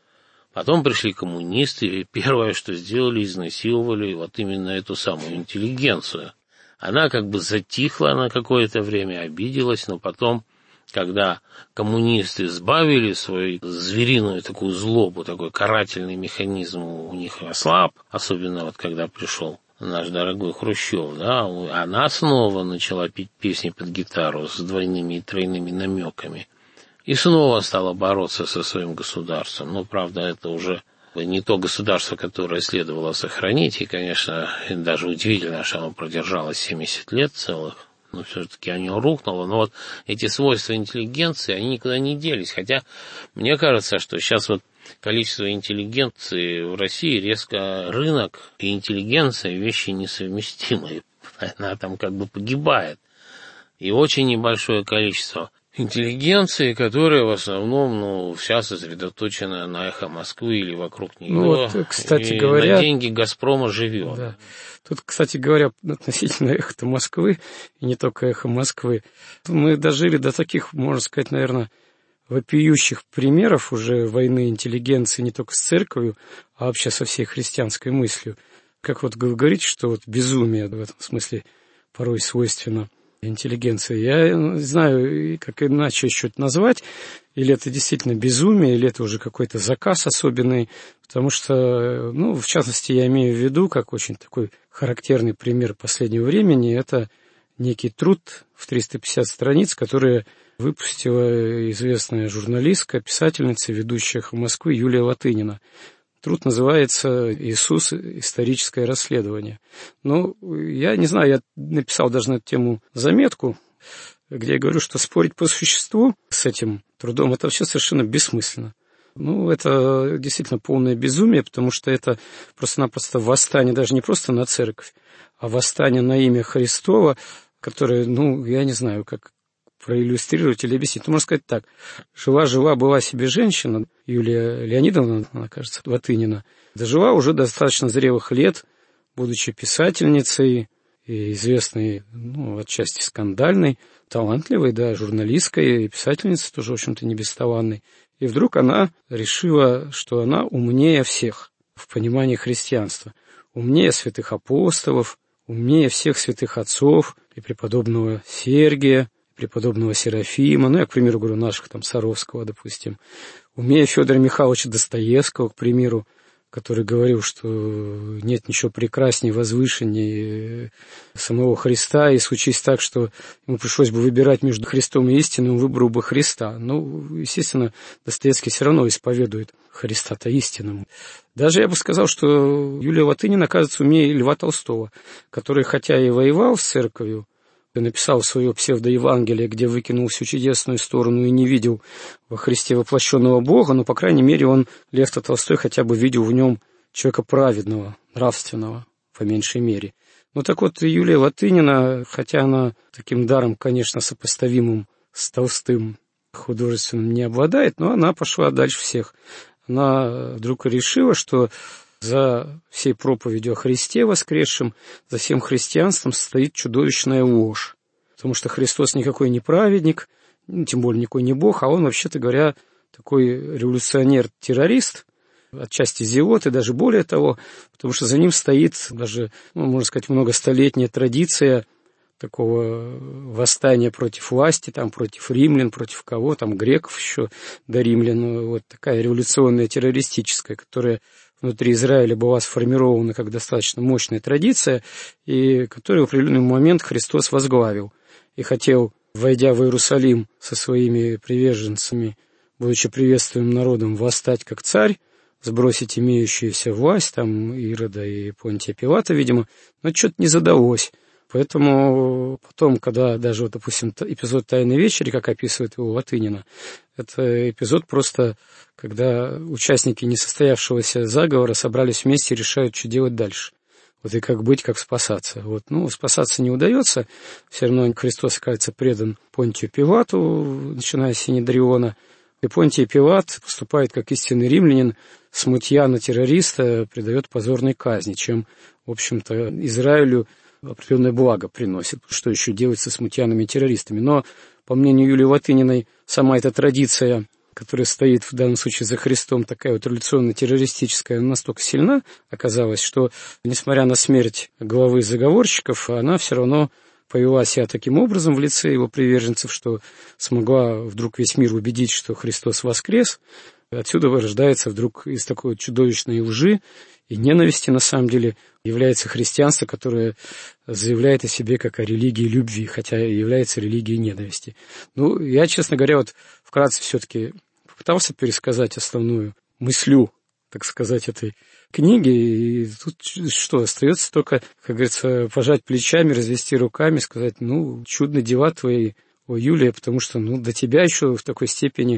Потом пришли коммунисты, и первое, что сделали, изнасиловали вот именно эту самую интеллигенцию. Она как бы затихла на какое-то время, обиделась, но потом, когда коммунисты сбавили свою звериную такую злобу, такой карательный механизм у них ослаб, особенно вот когда пришел наш дорогой Хрущев, да, она снова начала петь песни под гитару с двойными и тройными намеками. И снова стала бороться со своим государством. Но, правда, это уже не то государство, которое следовало сохранить. И, конечно, даже удивительно, что оно продержалось семьдесят лет целых. Но все-таки оно рухнуло. Но вот эти свойства интеллигенции, они никуда не делись. Хотя мне кажется, что сейчас вот количество интеллигенции в России резко рынок и интеллигенция вещи несовместимые. Она там как бы погибает. И очень небольшое количество интеллигенции, которая в основном, ну, вся сосредоточена на Эхо Москвы или вокруг нее. Ну, вот, кстати и говоря, на деньги «Газпрома» живет. Да. Тут, кстати говоря, относительно Эхо Москвы, и не только Эхо Москвы, мы дожили до таких, можно сказать, наверное, вопиющих примеров уже войны интеллигенции не только с церковью, а вообще со всей христианской мыслью. Как вот вы говорите, что вот безумие в этом смысле порой свойственно интеллигенции. Я не знаю, как иначе еще это назвать. Или это действительно безумие, или это уже какой-то заказ особенный. Потому что, ну, в частности, я имею в виду, как очень такой характерный пример последнего времени, это некий труд в триста пятьдесят страниц, который выпустила известная журналистка, писательница, ведущая «Эхо Москвы» Юлия Латынина. Труд называется «Иисус. Историческое расследование». Ну, я не знаю, я написал даже на эту тему заметку, где я говорю, что спорить по существу с этим трудом – это вообще совершенно бессмысленно. Ну, это действительно полное безумие, потому что это просто-напросто восстание даже не просто на церковь, а восстание на имя Христова, которое, ну, я не знаю, как проиллюстрировать или объяснить. Ну, можно сказать так. Жила-жила была себе женщина, Юлия Леонидовна, она, кажется, Латынина, дожила уже достаточно зрелых лет, будучи писательницей и известной, ну, отчасти скандальной, талантливой, да, журналисткой и писательницей, тоже, в общем-то, не бесталанной. И вдруг она решила, что она умнее всех в понимании христианства. Умнее святых апостолов, умнее всех святых отцов и преподобного Сергия, преподобного Серафима, ну, я, к примеру, говорю, наших, там, Саровского, допустим, умнее Федора Михайловича Достоевского, к примеру, который говорил, что нет ничего прекраснее, возвышеннее самого Христа, и случись так, что ему пришлось бы выбирать между Христом и истиной, он выбрал бы Христа. Ну, естественно, Достоевский все равно исповедует Христа-то истинному. Даже я бы сказал, что Юлия Латынина, оказывается, умнее Льва Толстого, который, хотя и воевал с церковью, написал свое псевдоевангелие, где выкинул всю чудесную сторону и не видел во Христе воплощенного Бога, но, по крайней мере, он, Лев Толстой, хотя бы видел в нем человека праведного, нравственного, по меньшей мере. Ну так вот, Юлия Латынина, хотя она таким даром, конечно, сопоставимым с Толстым художественным не обладает, но она пошла дальше всех. Она вдруг решила, что за всей проповедью о Христе воскресшем, за всем христианством стоит чудовищная ложь. Потому что Христос никакой не праведник, ну, тем более никакой не Бог, а он, вообще-то говоря, такой революционер-террорист, отчасти зиот и даже более того, потому что за ним стоит даже, ну, можно сказать, многостолетняя традиция такого восстания против власти, там, против римлян, против кого, там, греков еще до римлян, вот такая революционная, террористическая, которая внутри Израиля была сформирована как достаточно мощная традиция, и которую в определенный момент Христос возглавил и хотел, войдя в Иерусалим со своими приверженцами, будучи приветствуемым народом, восстать как царь, сбросить имеющуюся власть, там, Ирода и Понтия Пилата, видимо, но что-то не задалось. Поэтому потом, когда даже, вот, допустим, эпизод «Тайной вечери», как описывает его Латынина, это эпизод просто, когда участники несостоявшегося заговора собрались вместе и решают, что делать дальше. Вот и как быть, как спасаться. Вот. Ну, спасаться не удается, все равно Христос, кажется, предан Понтию Пилату, начиная с Синедриона, и Понтий Пилат поступает как истинный римлянин, смутьяна-террориста предает позорной казни, чем, в общем-то, Израилю определенное благо приносит, что еще делать со смутьянами и террористами. Но, по мнению Юлии Латыниной, сама эта традиция, которая стоит в данном случае за Христом, такая вот революционно-террористическая, настолько сильна оказалась, что, несмотря на смерть главы заговорщиков, она все равно повела себя таким образом в лице его приверженцев, что смогла вдруг весь мир убедить, что Христос воскрес. Отсюда рождается вдруг из такой чудовищной лжи и ненависти, на самом деле, является христианство, которое заявляет о себе как о религии любви, хотя и является религией ненависти. Ну, я, честно говоря, вот вкратце все-таки попытался пересказать основную мыслю, так сказать, этой книги, и тут что, остается только, как говорится, пожать плечами, развести руками, сказать, ну, чудны дела твои, о, Юлия, потому что, ну, до тебя еще в такой степени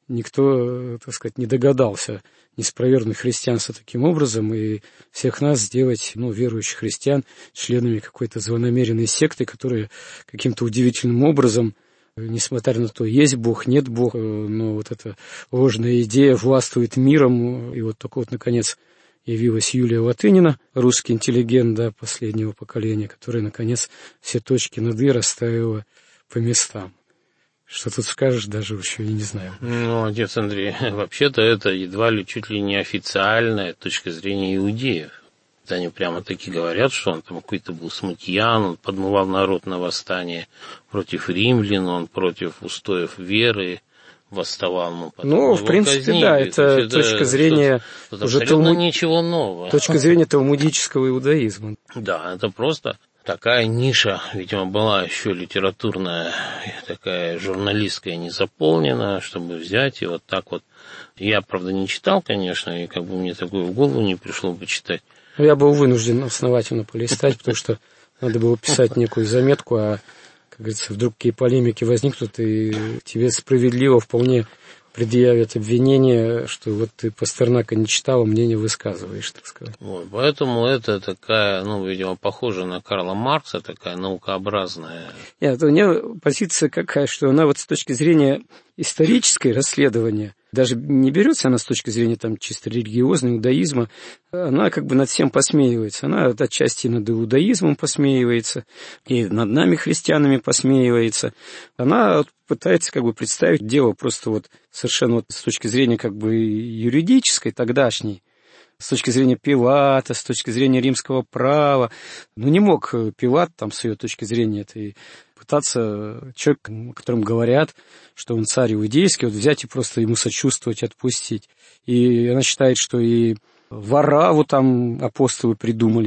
никто, так сказать, не догадался не спровергнуть христианство таким образом и всех нас сделать, ну, верующих христиан, членами какой-то злонамеренной секты, которая каким-то удивительным образом, несмотря на то, есть Бог, нет Бога, но вот эта ложная идея властвует миром, и вот только вот, наконец, явилась Юлия Латынина, русский интеллигент, да, последнего поколения, которая, наконец, все точки над «и» расставила по местам. Что тут скажешь, даже еще и не знаю. Ну, отец Андрей, вообще-то это едва ли чуть ли не официальная точка зрения иудеев. Они прямо-таки говорят, что он там какой-то был смутьян, он подмывал народ на восстание против римлян, он против устоев веры восставал. Ну, ну в принципе, казнили. Да, это, это точка зрения что, уже талмуд... ничего нового. Точка зрения талмудического иудаизма. Да, это просто такая ниша, видимо, была еще литературная, такая журналистская, не заполнена, чтобы взять и вот так вот. Я, правда, не читал, конечно, и как бы мне такое в голову не пришло бы читать. Я был вынужден основательно полистать, потому что надо было писать некую заметку, а, как говорится, вдруг какие полемики возникнут, и тебе справедливо вполне предъявят обвинение, что вот ты Пастернака не читал, а мнение высказываешь, так сказать. Вот, поэтому это такая, ну, видимо, похожа на Карла Маркса, такая наукообразная. Нет, у меня позиция какая, что она вот с точки зрения исторической расследования, даже не берется она с точки зрения там чисто религиозного иудаизма, она как бы над всем посмеивается. Она отчасти над иудаизмом посмеивается, и над нами, христианами, посмеивается. Она пытается как бы представить дело просто вот совершенно вот с точки зрения как бы юридической, тогдашней, с точки зрения Пилата, с точки зрения римского права. Ну, не мог Пилат там с ее точки зрения этой пытаться, человек, о котором говорят, что он царь иудейский, вот взять и просто ему сочувствовать, отпустить. И она считает, что и Вараву там апостолы придумали,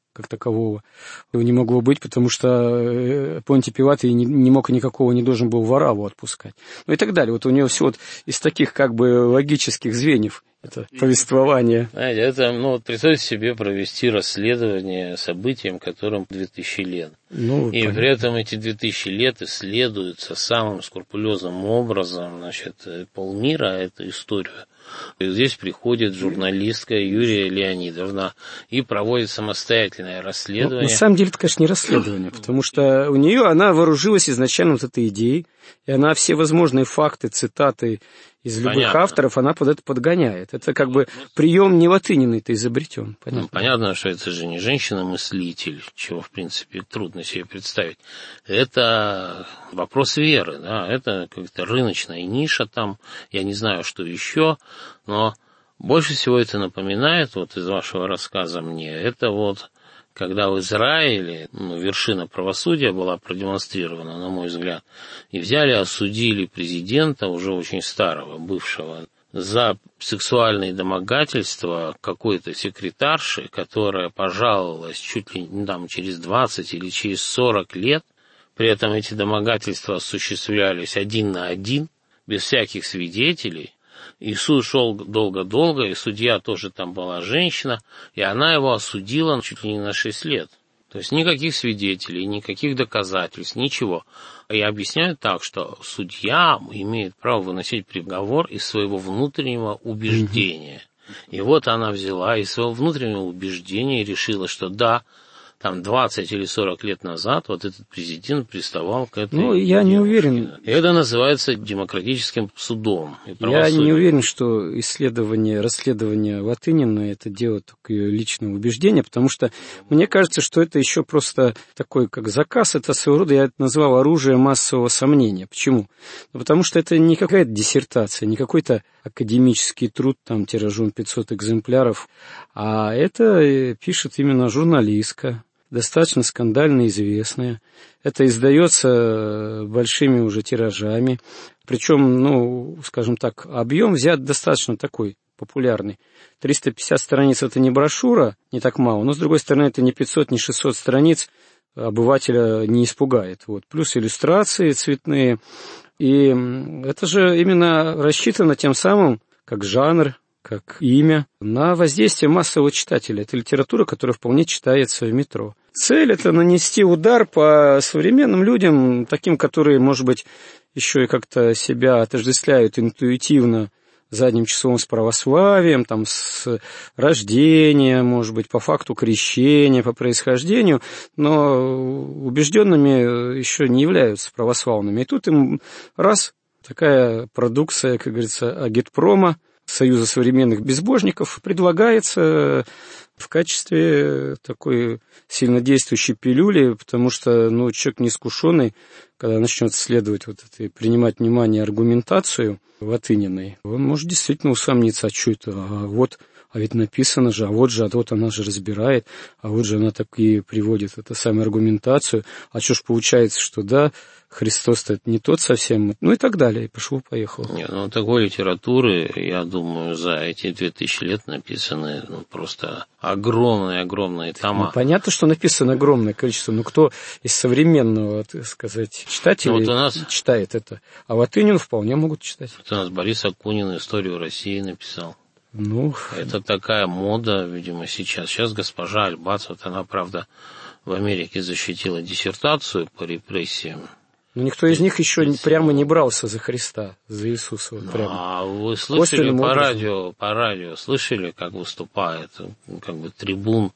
как такового не могло быть, потому что Понтий Пилат и не, не мог никакого, не должен был Варавву отпускать. Ну и так далее. Вот у него все вот из таких как бы логических звеньев это повествование. Знаете, это, ну, вот представьте себе провести расследование событиям, которым две тысячи лет. Ну, и понятно. При этом эти две тысячи лет исследуются самым скрупулезным образом, значит, полмира эту историю. И здесь приходит журналистка Юлия Леонидовна и проводит самостоятельное расследование. Ну, на самом деле, это, конечно, не расследование, потому что у нее она вооружилась изначально вот этой идеей, и она все возможные факты, цитаты из любых понятно. авторов, она под это подгоняет. Это как бы прием не латыниной-то изобретен. Понятно? Ну, понятно, что это же не женщина-мыслитель, чего, в принципе, трудно себе представить. Это вопрос веры, да, это как-то рыночная ниша там, я не знаю, что еще, но больше всего это напоминает, вот из вашего рассказа мне, это вот когда в Израиле, ну, вершина правосудия была продемонстрирована, на мой взгляд, и взяли, осудили президента, уже очень старого, бывшего, за сексуальные домогательства какой-то секретарши, которая пожаловалась чуть ли не там через двадцать или через сорок лет, при этом эти домогательства осуществлялись один на один, без всяких свидетелей. И суд шел долго-долго, и судья тоже там была женщина, и она его осудила чуть ли не на шесть лет. То есть никаких свидетелей, никаких доказательств, ничего. Я объясняю так, что судья имеет право выносить приговор из своего внутреннего убеждения. И вот она взяла из своего внутреннего убеждения и решила, что да, там двадцать или сорок лет назад вот этот президент приставал к этой... Ну, я не уверен. Это называется демократическим судом. Я не уверен, что исследование, расследование Латынина – это дело только ее личного убеждения, потому что мне кажется, что это еще просто такой, как заказ, это своего рода, я это назвал оружие массового сомнения. Почему? Ну, потому что это не какая-то диссертация, не какой-то академический труд, там, тиражом пятьсот экземпляров, а это пишет именно журналистка, достаточно скандально известная. Это издается большими уже тиражами. Причем, ну, скажем так, объем взят достаточно такой популярный. триста пятьдесят страниц – это не брошюра, не так мало, но, с другой стороны, это не пятьсот, не шестьсот страниц, обывателя не испугает. Вот. Плюс иллюстрации цветные. И это же именно рассчитано тем самым, как жанр, как имя, на воздействие массового читателя. Это литература, которая вполне читается в метро. Цель – это нанести удар по современным людям, таким, которые, может быть, еще и как-то себя отождествляют интуитивно задним числом с православием, там, с рождения, может быть, по факту крещения, по происхождению, но убежденными еще не являются православными. И тут им раз, такая продукция, как говорится, агитпрома, Союза современных безбожников, предлагается в качестве такой сильнодействующей пилюли, потому что, ну, человек неискушенный, когда начнет исследовать вот это и принимать внимание аргументацию Латыниной, он может действительно усомниться, а что это, а вот, а ведь написано же, а вот же, а вот она же разбирает, а вот же она так и приводит эту самую аргументацию, а что ж получается, что да, Христос-то это не тот совсем, ну и так далее, и пошло-поехало. Нет, ну такой литературы, я думаю, за эти две тысячи лет написаны, ну, просто огромные-огромные тома. Ну, понятно, что написано огромное количество, но кто из современного, так сказать, читателей ну, вот у нас... читает это? А Латынину вполне могут читать. Вот у нас Борис Акунин «Историю России» написал. Ну... Это такая мода, видимо, сейчас. Сейчас госпожа Альбац, вот она, правда, в Америке защитила диссертацию по репрессиям. Но никто из них еще прямо не брался за Христа, за Иисуса. Вот прямо. А вы слышали по радио, по радио, слышали, как выступает, как бы трибун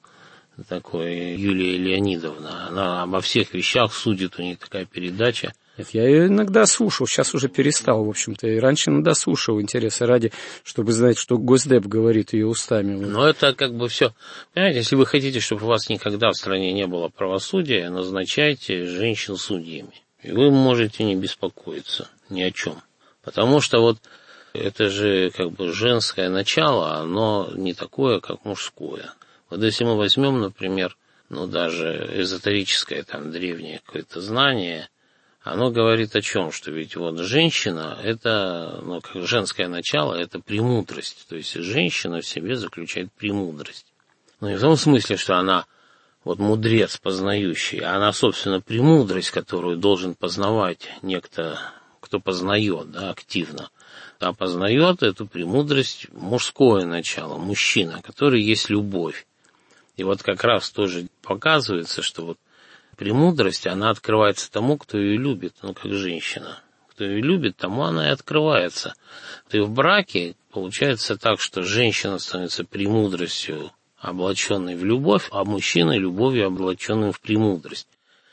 такой Юлия Леонидовна? Она обо всех вещах судит, у нее такая передача. Нет, я ее иногда слушал, сейчас уже перестал, в общем-то, и раньше иногда слушал, интереса ради, чтобы знать, что Госдеп говорит ее устами. Но это как бы все, понимаете, если вы хотите, чтобы у вас никогда в стране не было правосудия, назначайте женщин судьями. И вы можете не беспокоиться ни о чем. Потому что вот это же как бы женское начало, оно не такое, как мужское. Вот если мы возьмем, например, ну даже эзотерическое там древнее какое-то знание, оно говорит о чем? Что ведь вот женщина, это, ну как женское начало, это премудрость. То есть женщина в себе заключает премудрость. Ну не в том смысле, что она вот мудрец познающий, она, собственно, премудрость, которую должен познавать некто, кто познает, да, активно. А познает эту премудрость мужское начало, мужчина, который есть любовь. И вот как раз тоже показывается, что вот премудрость, она открывается тому, кто ее любит, ну, как женщина. Кто ее любит, тому она и открывается. И в браке получается так, что женщина становится премудростью, облаченной в любовь, а мужчина любовью, облаченным в премудрость.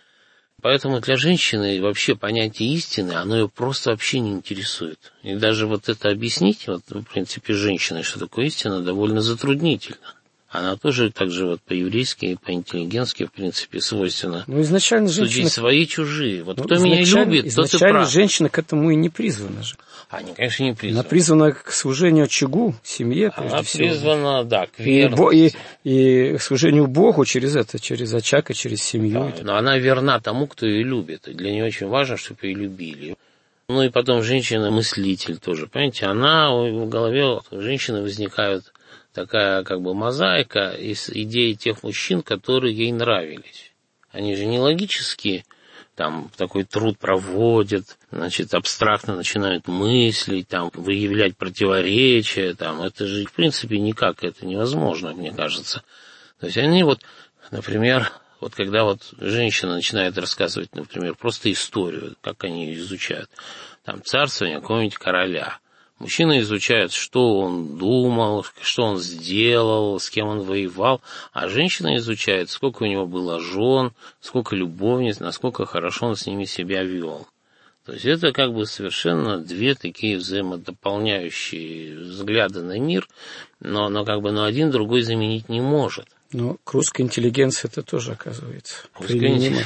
Поэтому для женщины вообще понятие истины, оно ее просто вообще не интересует. И даже вот это объяснить, вот, в принципе, женщине, что такое истина, довольно затруднительно. Она тоже так же вот по-еврейски и по-интеллигентски, в принципе, свойственно ну, изначально судить женщина... свои чужие. Вот ну, кто меня любит, тот и прав. Изначально женщина к этому и не призвана же. Они, конечно, не призваны. Она призвана к служению очагу, семье, прежде Она всего. Она призвана, да, к верности. И, и, и к служению Богу через это, через очаг и через семью. Да, но она верна тому, кто ее любит. И для нее очень важно, чтобы ее любили. Ну и потом женщина-мыслитель тоже, понимаете, она в голове у женщины возникают такая как бы мозаика из идей тех мужчин, которые ей нравились. Они же не логически там такой труд проводят, значит, абстрактно начинают мыслить, там, выявлять противоречия, там, это же, в принципе, никак это невозможно, мне кажется. То есть они вот, например, вот когда вот женщина начинает рассказывать, например, просто историю, как они ее изучают, там, царствование какого-нибудь короля. Мужчина изучает, что он думал, что он сделал, с кем он воевал, а женщина изучает, сколько у него было жен, сколько любовниц, насколько хорошо он с ними себя вел. То есть это как бы совершенно две такие взаимодополняющие взгляды на мир, но, но как бы но один другой заменить не может. Но к русской интеллигенции это тоже оказывается применимо.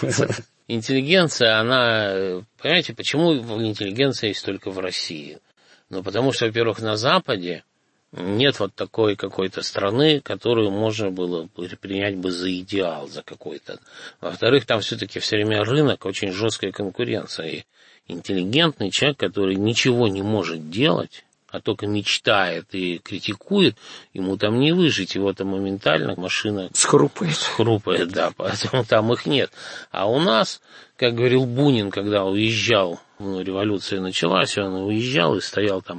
Интеллигенция, она, понимаете, почему интеллигенция есть только в России? Ну, потому что, во-первых, на Западе нет вот такой какой-то страны, которую можно было принять бы за идеал, за какой-то. Во-вторых, там все-таки все время рынок, очень жесткая конкуренция. И интеллигентный человек, который ничего не может делать, а только мечтает и критикует, ему там не выжить, его там моментально машина схрупает. Схрупает, да, поэтому там их нет. А у нас, как говорил Бунин, когда уезжал, ну, революция началась, он уезжал и стоял там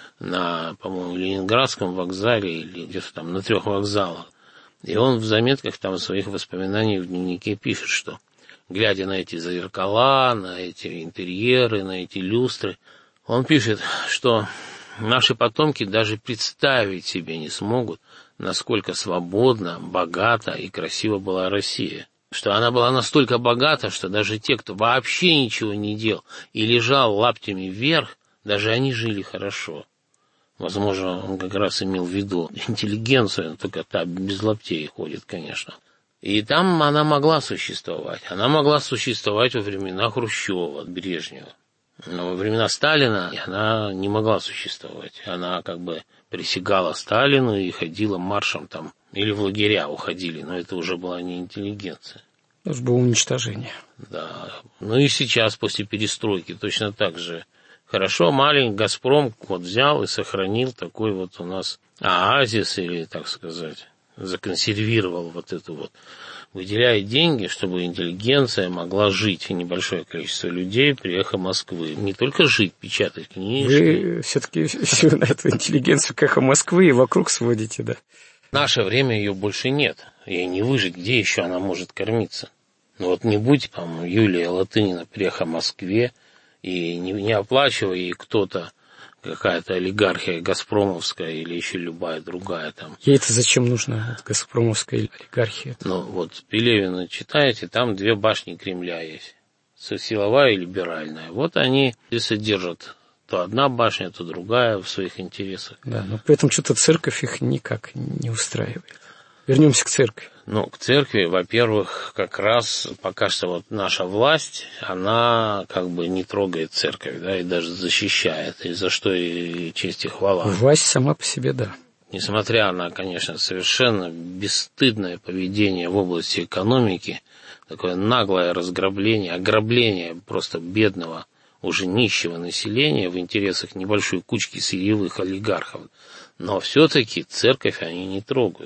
на, по-моему, Ленинградском вокзале или где-то там на трех вокзалах. И он в заметках там своих воспоминаний в дневнике пишет, что, глядя на эти зеркала, на эти интерьеры, на эти люстры, он пишет, что наши потомки даже представить себе не смогут, насколько свободна, богата и красива была Россия. Что она была настолько богата, что даже те, кто вообще ничего не делал и лежал лаптями вверх, даже они жили хорошо. Возможно, он как раз имел в виду интеллигенцию, только та без лаптей ходит, конечно. И там она могла существовать. Она могла существовать во времена Хрущева, Брежнева. Но во времена Сталина она не могла существовать. Она как бы присягала Сталину и ходила маршем там, или в лагеря уходили, но это уже была не интеллигенция. Это было уничтожение. Да. Ну и сейчас, после перестройки, точно так же. Хорошо, маленький «Газпром» вот взял и сохранил такой вот у нас оазис, или, так сказать, законсервировал вот эту вот, выделяя деньги, чтобы интеллигенция могла жить, и небольшое количество людей при «Эхо Москвы». Не только жить, печатать книжки. Вы все-таки всю эту интеллигенцию к «Эхо Москвы» и вокруг сводите, да? В наше время ее больше нет. Ей не выжить, где еще она может кормиться? Ну вот не будь там Юлия Латынина при «Эхо Москве», и не, не оплачивая ей кто-то, какая-то олигархия газпромовская или еще любая другая там. Ей-то зачем нужна газпромовская олигархия? Ну вот Пелевина читаете, там две башни Кремля есть. Силовая и либеральная. Вот они и содержат то одна башня, то другая в своих интересах. Да, но при этом что-то церковь их никак не устраивает. Вернемся к церкви. Ну, к церкви, во-первых, как раз пока что вот наша власть, она как бы не трогает церковь, да, и даже защищает, и за что и честь и хвала. Власть сама по себе, да. Несмотря на, конечно, совершенно бесстыдное поведение в области экономики, такое наглое разграбление, ограбление просто бедного, уже нищего населения в интересах небольшой кучки сырьевых олигархов. Но все-таки церковь они не трогают.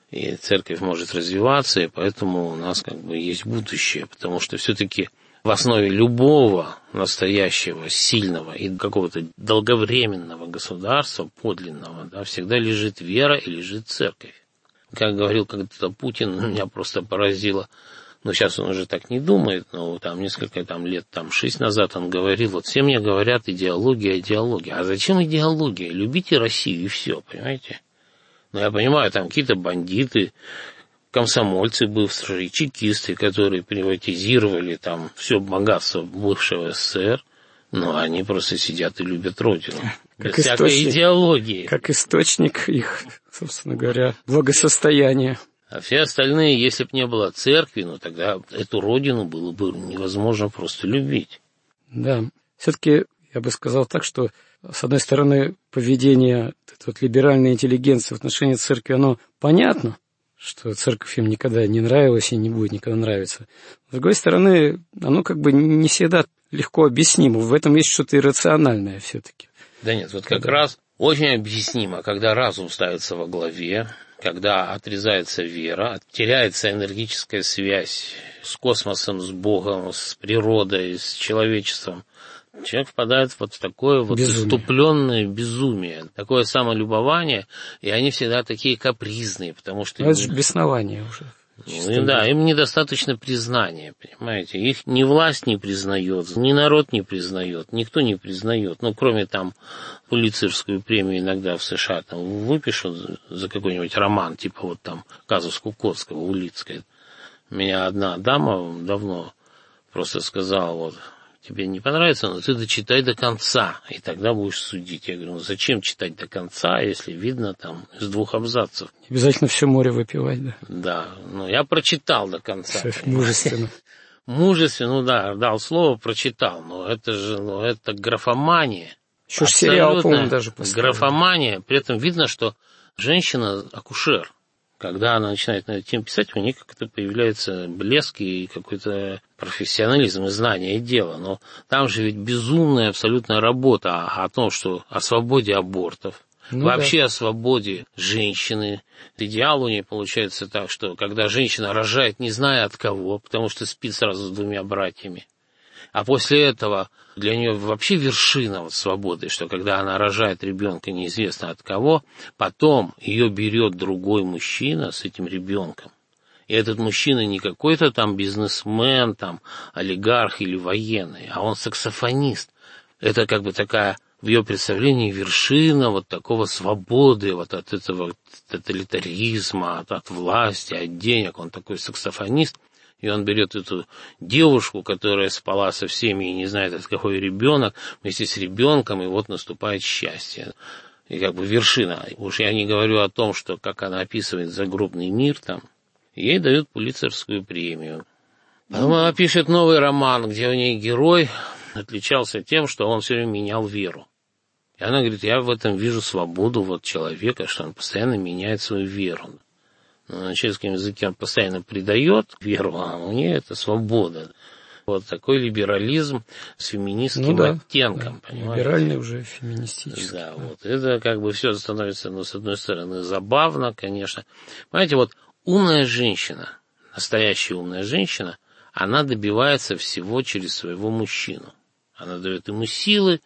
и церковь может развиваться, и поэтому у нас как бы есть будущее, потому что все-таки в основе любого настоящего, сильного и какого-то долговременного государства, подлинного, да, всегда лежит вера и лежит церковь. Как говорил когда-то Путин, меня просто поразило, но сейчас он уже так не думает, но там несколько там, лет, там, шесть назад он говорил, вот все мне говорят идеология, идеология. А зачем идеология? Любите Россию и все, понимаете? Ну, я понимаю, там какие-то бандиты, комсомольцы бывшие, чекисты, которые приватизировали там все богатство бывшего СССР, но они просто сидят и любят Родину. Как без всякой источник, идеологии. Как источник их, собственно говоря, благосостояния. А все остальные, если бы не было церкви, ну тогда эту Родину было бы невозможно просто любить. Да, все-таки я бы сказал так, что с одной стороны поведение вот, либеральной интеллигенции в отношении церкви, оно понятно, что церковь им никогда не нравилась и не будет никогда нравиться. С другой стороны, оно как бы не всегда легко объяснимо. В этом есть что-то иррациональное все-таки. Да нет, вот как да. раз очень объяснимо, когда разум ставится во главе, когда отрезается вера, теряется энергетическая связь с космосом, с Богом, с природой, с человечеством. Человек впадает вот в такое вот иступленное безумие, такое самолюбование, и они всегда такие капризные, потому что... Это же беснование уже. Ну, да, им недостаточно признания, понимаете, их ни власть не признает, ни народ не признает, никто не признает, ну, кроме там Пулитцеровскую премию иногда в США там выпишут за какой-нибудь роман, типа вот там «Казус Кукоцкого», Улицкая. Меня одна дама давно просто сказала, вот, тебе не понравится, но ты дочитай до конца, и тогда будешь судить. Я говорю, ну зачем читать до конца, если видно там из двух абзацев? Обязательно все море выпивать, да? Да, ну я прочитал до конца. Мужественно. Мужественно, ну да, дал слово, прочитал, но это же, ну это графомания. Еще ж сериал, по-моему, даже поставили. Графомания, при этом видно, что женщина акушер. Когда она начинает на эту тему писать, у нее как-то появляется блеск и какой-то профессионализм и знание дела. Но там же ведь безумная абсолютная работа о, о том, что о свободе абортов, ну, вообще да. о свободе женщины. Идеал у нее получается так, что когда женщина рожает, не зная от кого, потому что спит сразу с двумя братьями, а после этого для нее вообще вершина вот свободы, что когда она рожает ребенка неизвестно от кого, потом ее берет другой мужчина с этим ребенком. И этот мужчина не какой-то там бизнесмен, там, олигарх или военный, а он саксофонист. Это как бы такая, в ее представлении, вершина вот такого свободы, вот от этого тоталитаризма, от, от власти, от денег. Он такой саксофонист. И он берет эту девушку, которая спала со всеми и не знает, от какой ребенок, вместе с ребенком, и вот наступает счастье. И как бы вершина. Уж я не говорю о том, что, как она описывает загробный мир там, ей дают Пулитцеровскую премию. Потом она пишет новый роман, где у нее герой отличался тем, что он все время менял веру. И она говорит, я в этом вижу свободу вот человека, что он постоянно меняет свою веру. Но на чешском языке он постоянно предает веру, а у нее это свобода. Вот такой либерализм с феминистским ну, да, оттенком, да, понимаете? Либеральный уже феминистический. Да, да, вот это как бы все становится, ну, с одной стороны, забавно, конечно. Понимаете, вот умная женщина, настоящая умная женщина, она добивается всего через своего мужчину. Она дает ему силы,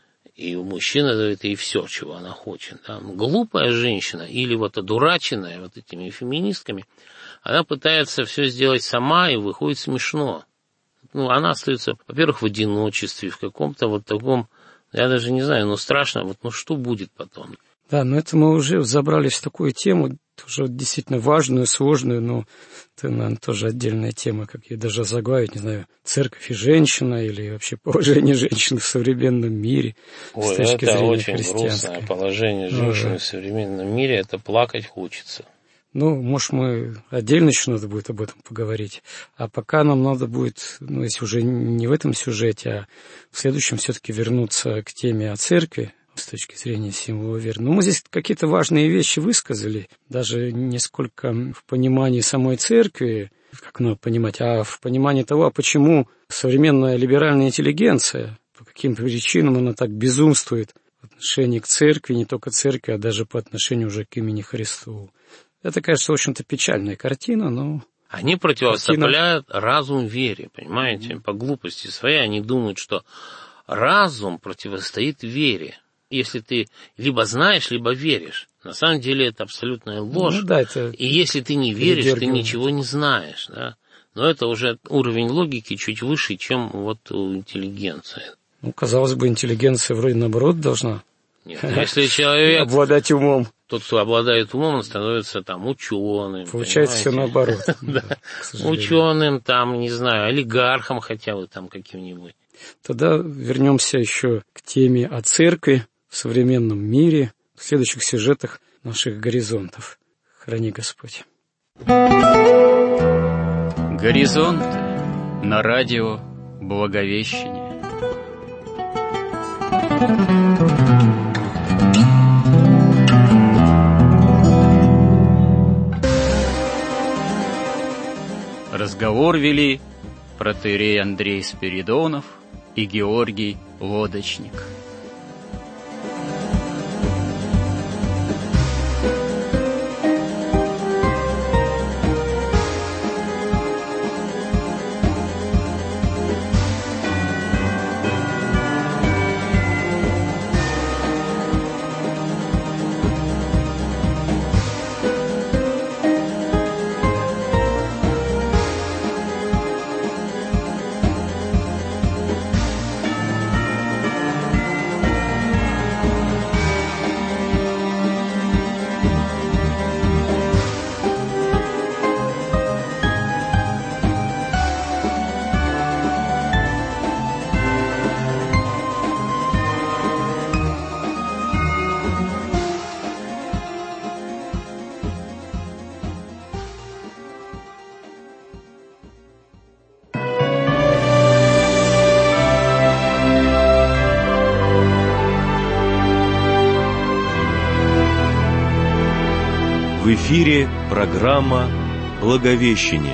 и мужчина дает ей все, чего она хочет. Да? Глупая женщина или вот одураченная вот этими феминистками, она пытается все сделать сама, и выходит смешно. Ну, она остается, во-первых, в одиночестве, в каком-то вот таком, я даже не знаю, ну, страшно, вот, ну, что будет потом? Да, но это мы уже забрались в такую тему, тоже действительно важную, сложную, но это, наверное, тоже отдельная тема, как ее даже заглавить, не знаю, церковь и женщина, или вообще положение женщины в современном мире. Ой, с точки это зрения очень грустное положение женщины ну, в современном мире, это плакать хочется. Ну, может, мы отдельно еще надо будет об этом поговорить, а пока нам надо будет, ну, если уже не в этом сюжете, а в следующем все-таки вернуться к теме о церкви, с точки зрения символа веры. Но мы здесь какие-то важные вещи высказали, даже не сколько в понимании самой церкви, как надо понимать, а в понимании того, почему современная либеральная интеллигенция, по каким причинам она так безумствует в отношении к церкви, не только церкви, а даже по отношению уже к имени Христову. Это, конечно, в общем-то печальная картина, но... Они противопоставляют картина... разум вере, понимаете? По глупости своей они думают, что разум противостоит вере. Если ты либо знаешь, либо веришь. На самом деле это абсолютная ложь. Ну, да, это и если ты не веришь, ты ничего не знаешь. Да? Но это уже уровень логики чуть выше, чем вот у интеллигенции. Ну, казалось бы, интеллигенция вроде наоборот должна Нет, если человек обладать умом. Тот, кто обладает умом, он становится там ученым. Получается все наоборот. Ученым, там, не знаю, олигархом хотя бы там каким-нибудь. Тогда вернемся еще к теме о церкви в современном мире, в следующих сюжетах наших горизонтов. Храни Господь. Горизонты на радио Благовещение. Разговор вели протоиерей Андрей Спиридонов и Георгий Лодочник. В эфире программа «Благовещение».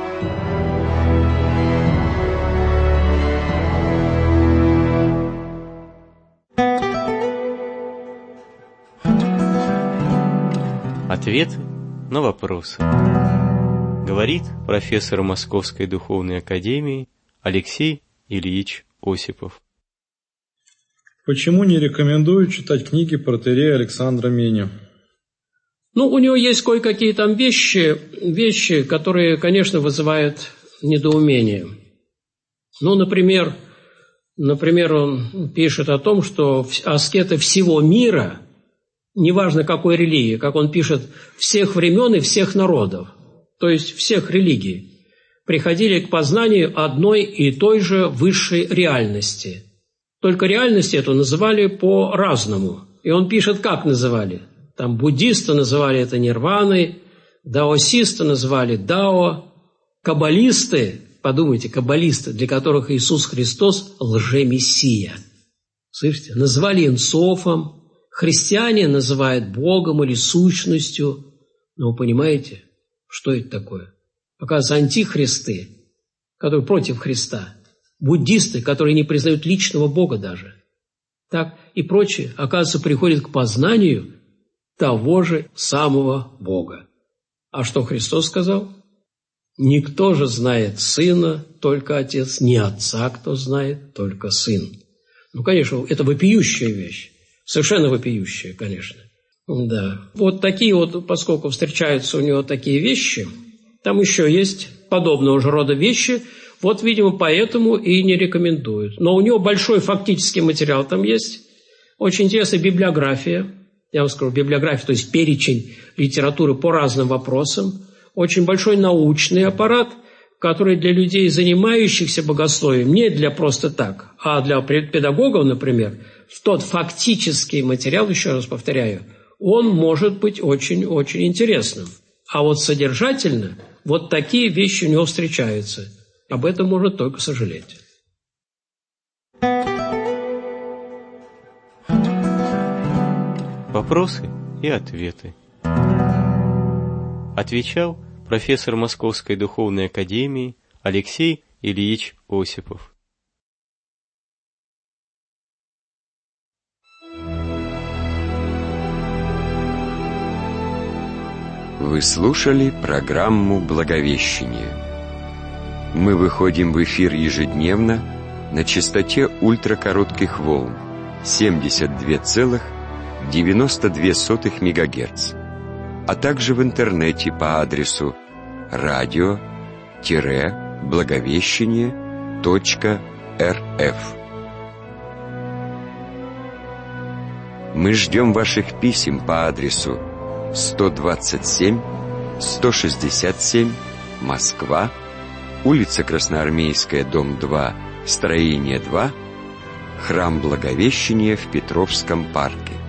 Ответы на вопросы. Говорит профессор Московской духовной академии Алексей Ильич Осипов. Почему не рекомендую читать книги протоиерея Александра Мени? Ну, у него есть кое-какие там вещи, вещи, которые, конечно, вызывают недоумение. Ну, например, например, он пишет о том, что аскеты всего мира, неважно какой религии, как он пишет, всех времен и всех народов, то есть всех религий, приходили к познанию одной и той же высшей реальности. Только реальность эту называли по-разному. И он пишет, как называли. Там буддисты называли это нирваной, даосисты называли дао, каббалисты, подумайте, каббалисты, для которых Иисус Христос – лжемессия. Слышите? Назвали инсофом, христиане называют Богом или сущностью. Но вы понимаете, что это такое? Оказывается, антихристы, которые против Христа, буддисты, которые не признают личного Бога даже, так и прочее, оказывается, приходят к познанию того же самого Бога. А что Христос сказал? Никто же знает Сына, только Отец, не Отца, кто знает, только Сын. Ну, конечно, это вопиющая вещь, совершенно вопиющая, конечно. Да. Вот такие вот, поскольку встречаются у него такие вещи, там еще есть подобного же рода вещи, вот, видимо, поэтому и не рекомендуют. Но у него большой фактический материал там есть, очень интересная библиография, я вам скажу, библиография, то есть перечень литературы по разным вопросам, очень большой научный аппарат, который для людей, занимающихся богословием, не для просто так, а для педагогов, например, тот фактический материал, еще раз повторяю, он может быть очень-очень интересным. А вот содержательно вот такие вещи у него встречаются. Об этом можно только сожалеть. Вопросы и ответы. Отвечал профессор Московской духовной академии Алексей Ильич Осипов. Вы слушали программу «Благовещение». Мы выходим в эфир ежедневно на частоте ультракоротких волн семьдесят два целых девяносто две сотых мегагерц, а также в интернете по адресу радио-благовещение точка рф. Мы ждем ваших писем по адресу сто двадцать семь сто шестьдесят семь, Москва, улица Красноармейская, дом два, строение два, храм Благовещения в Петровском парке.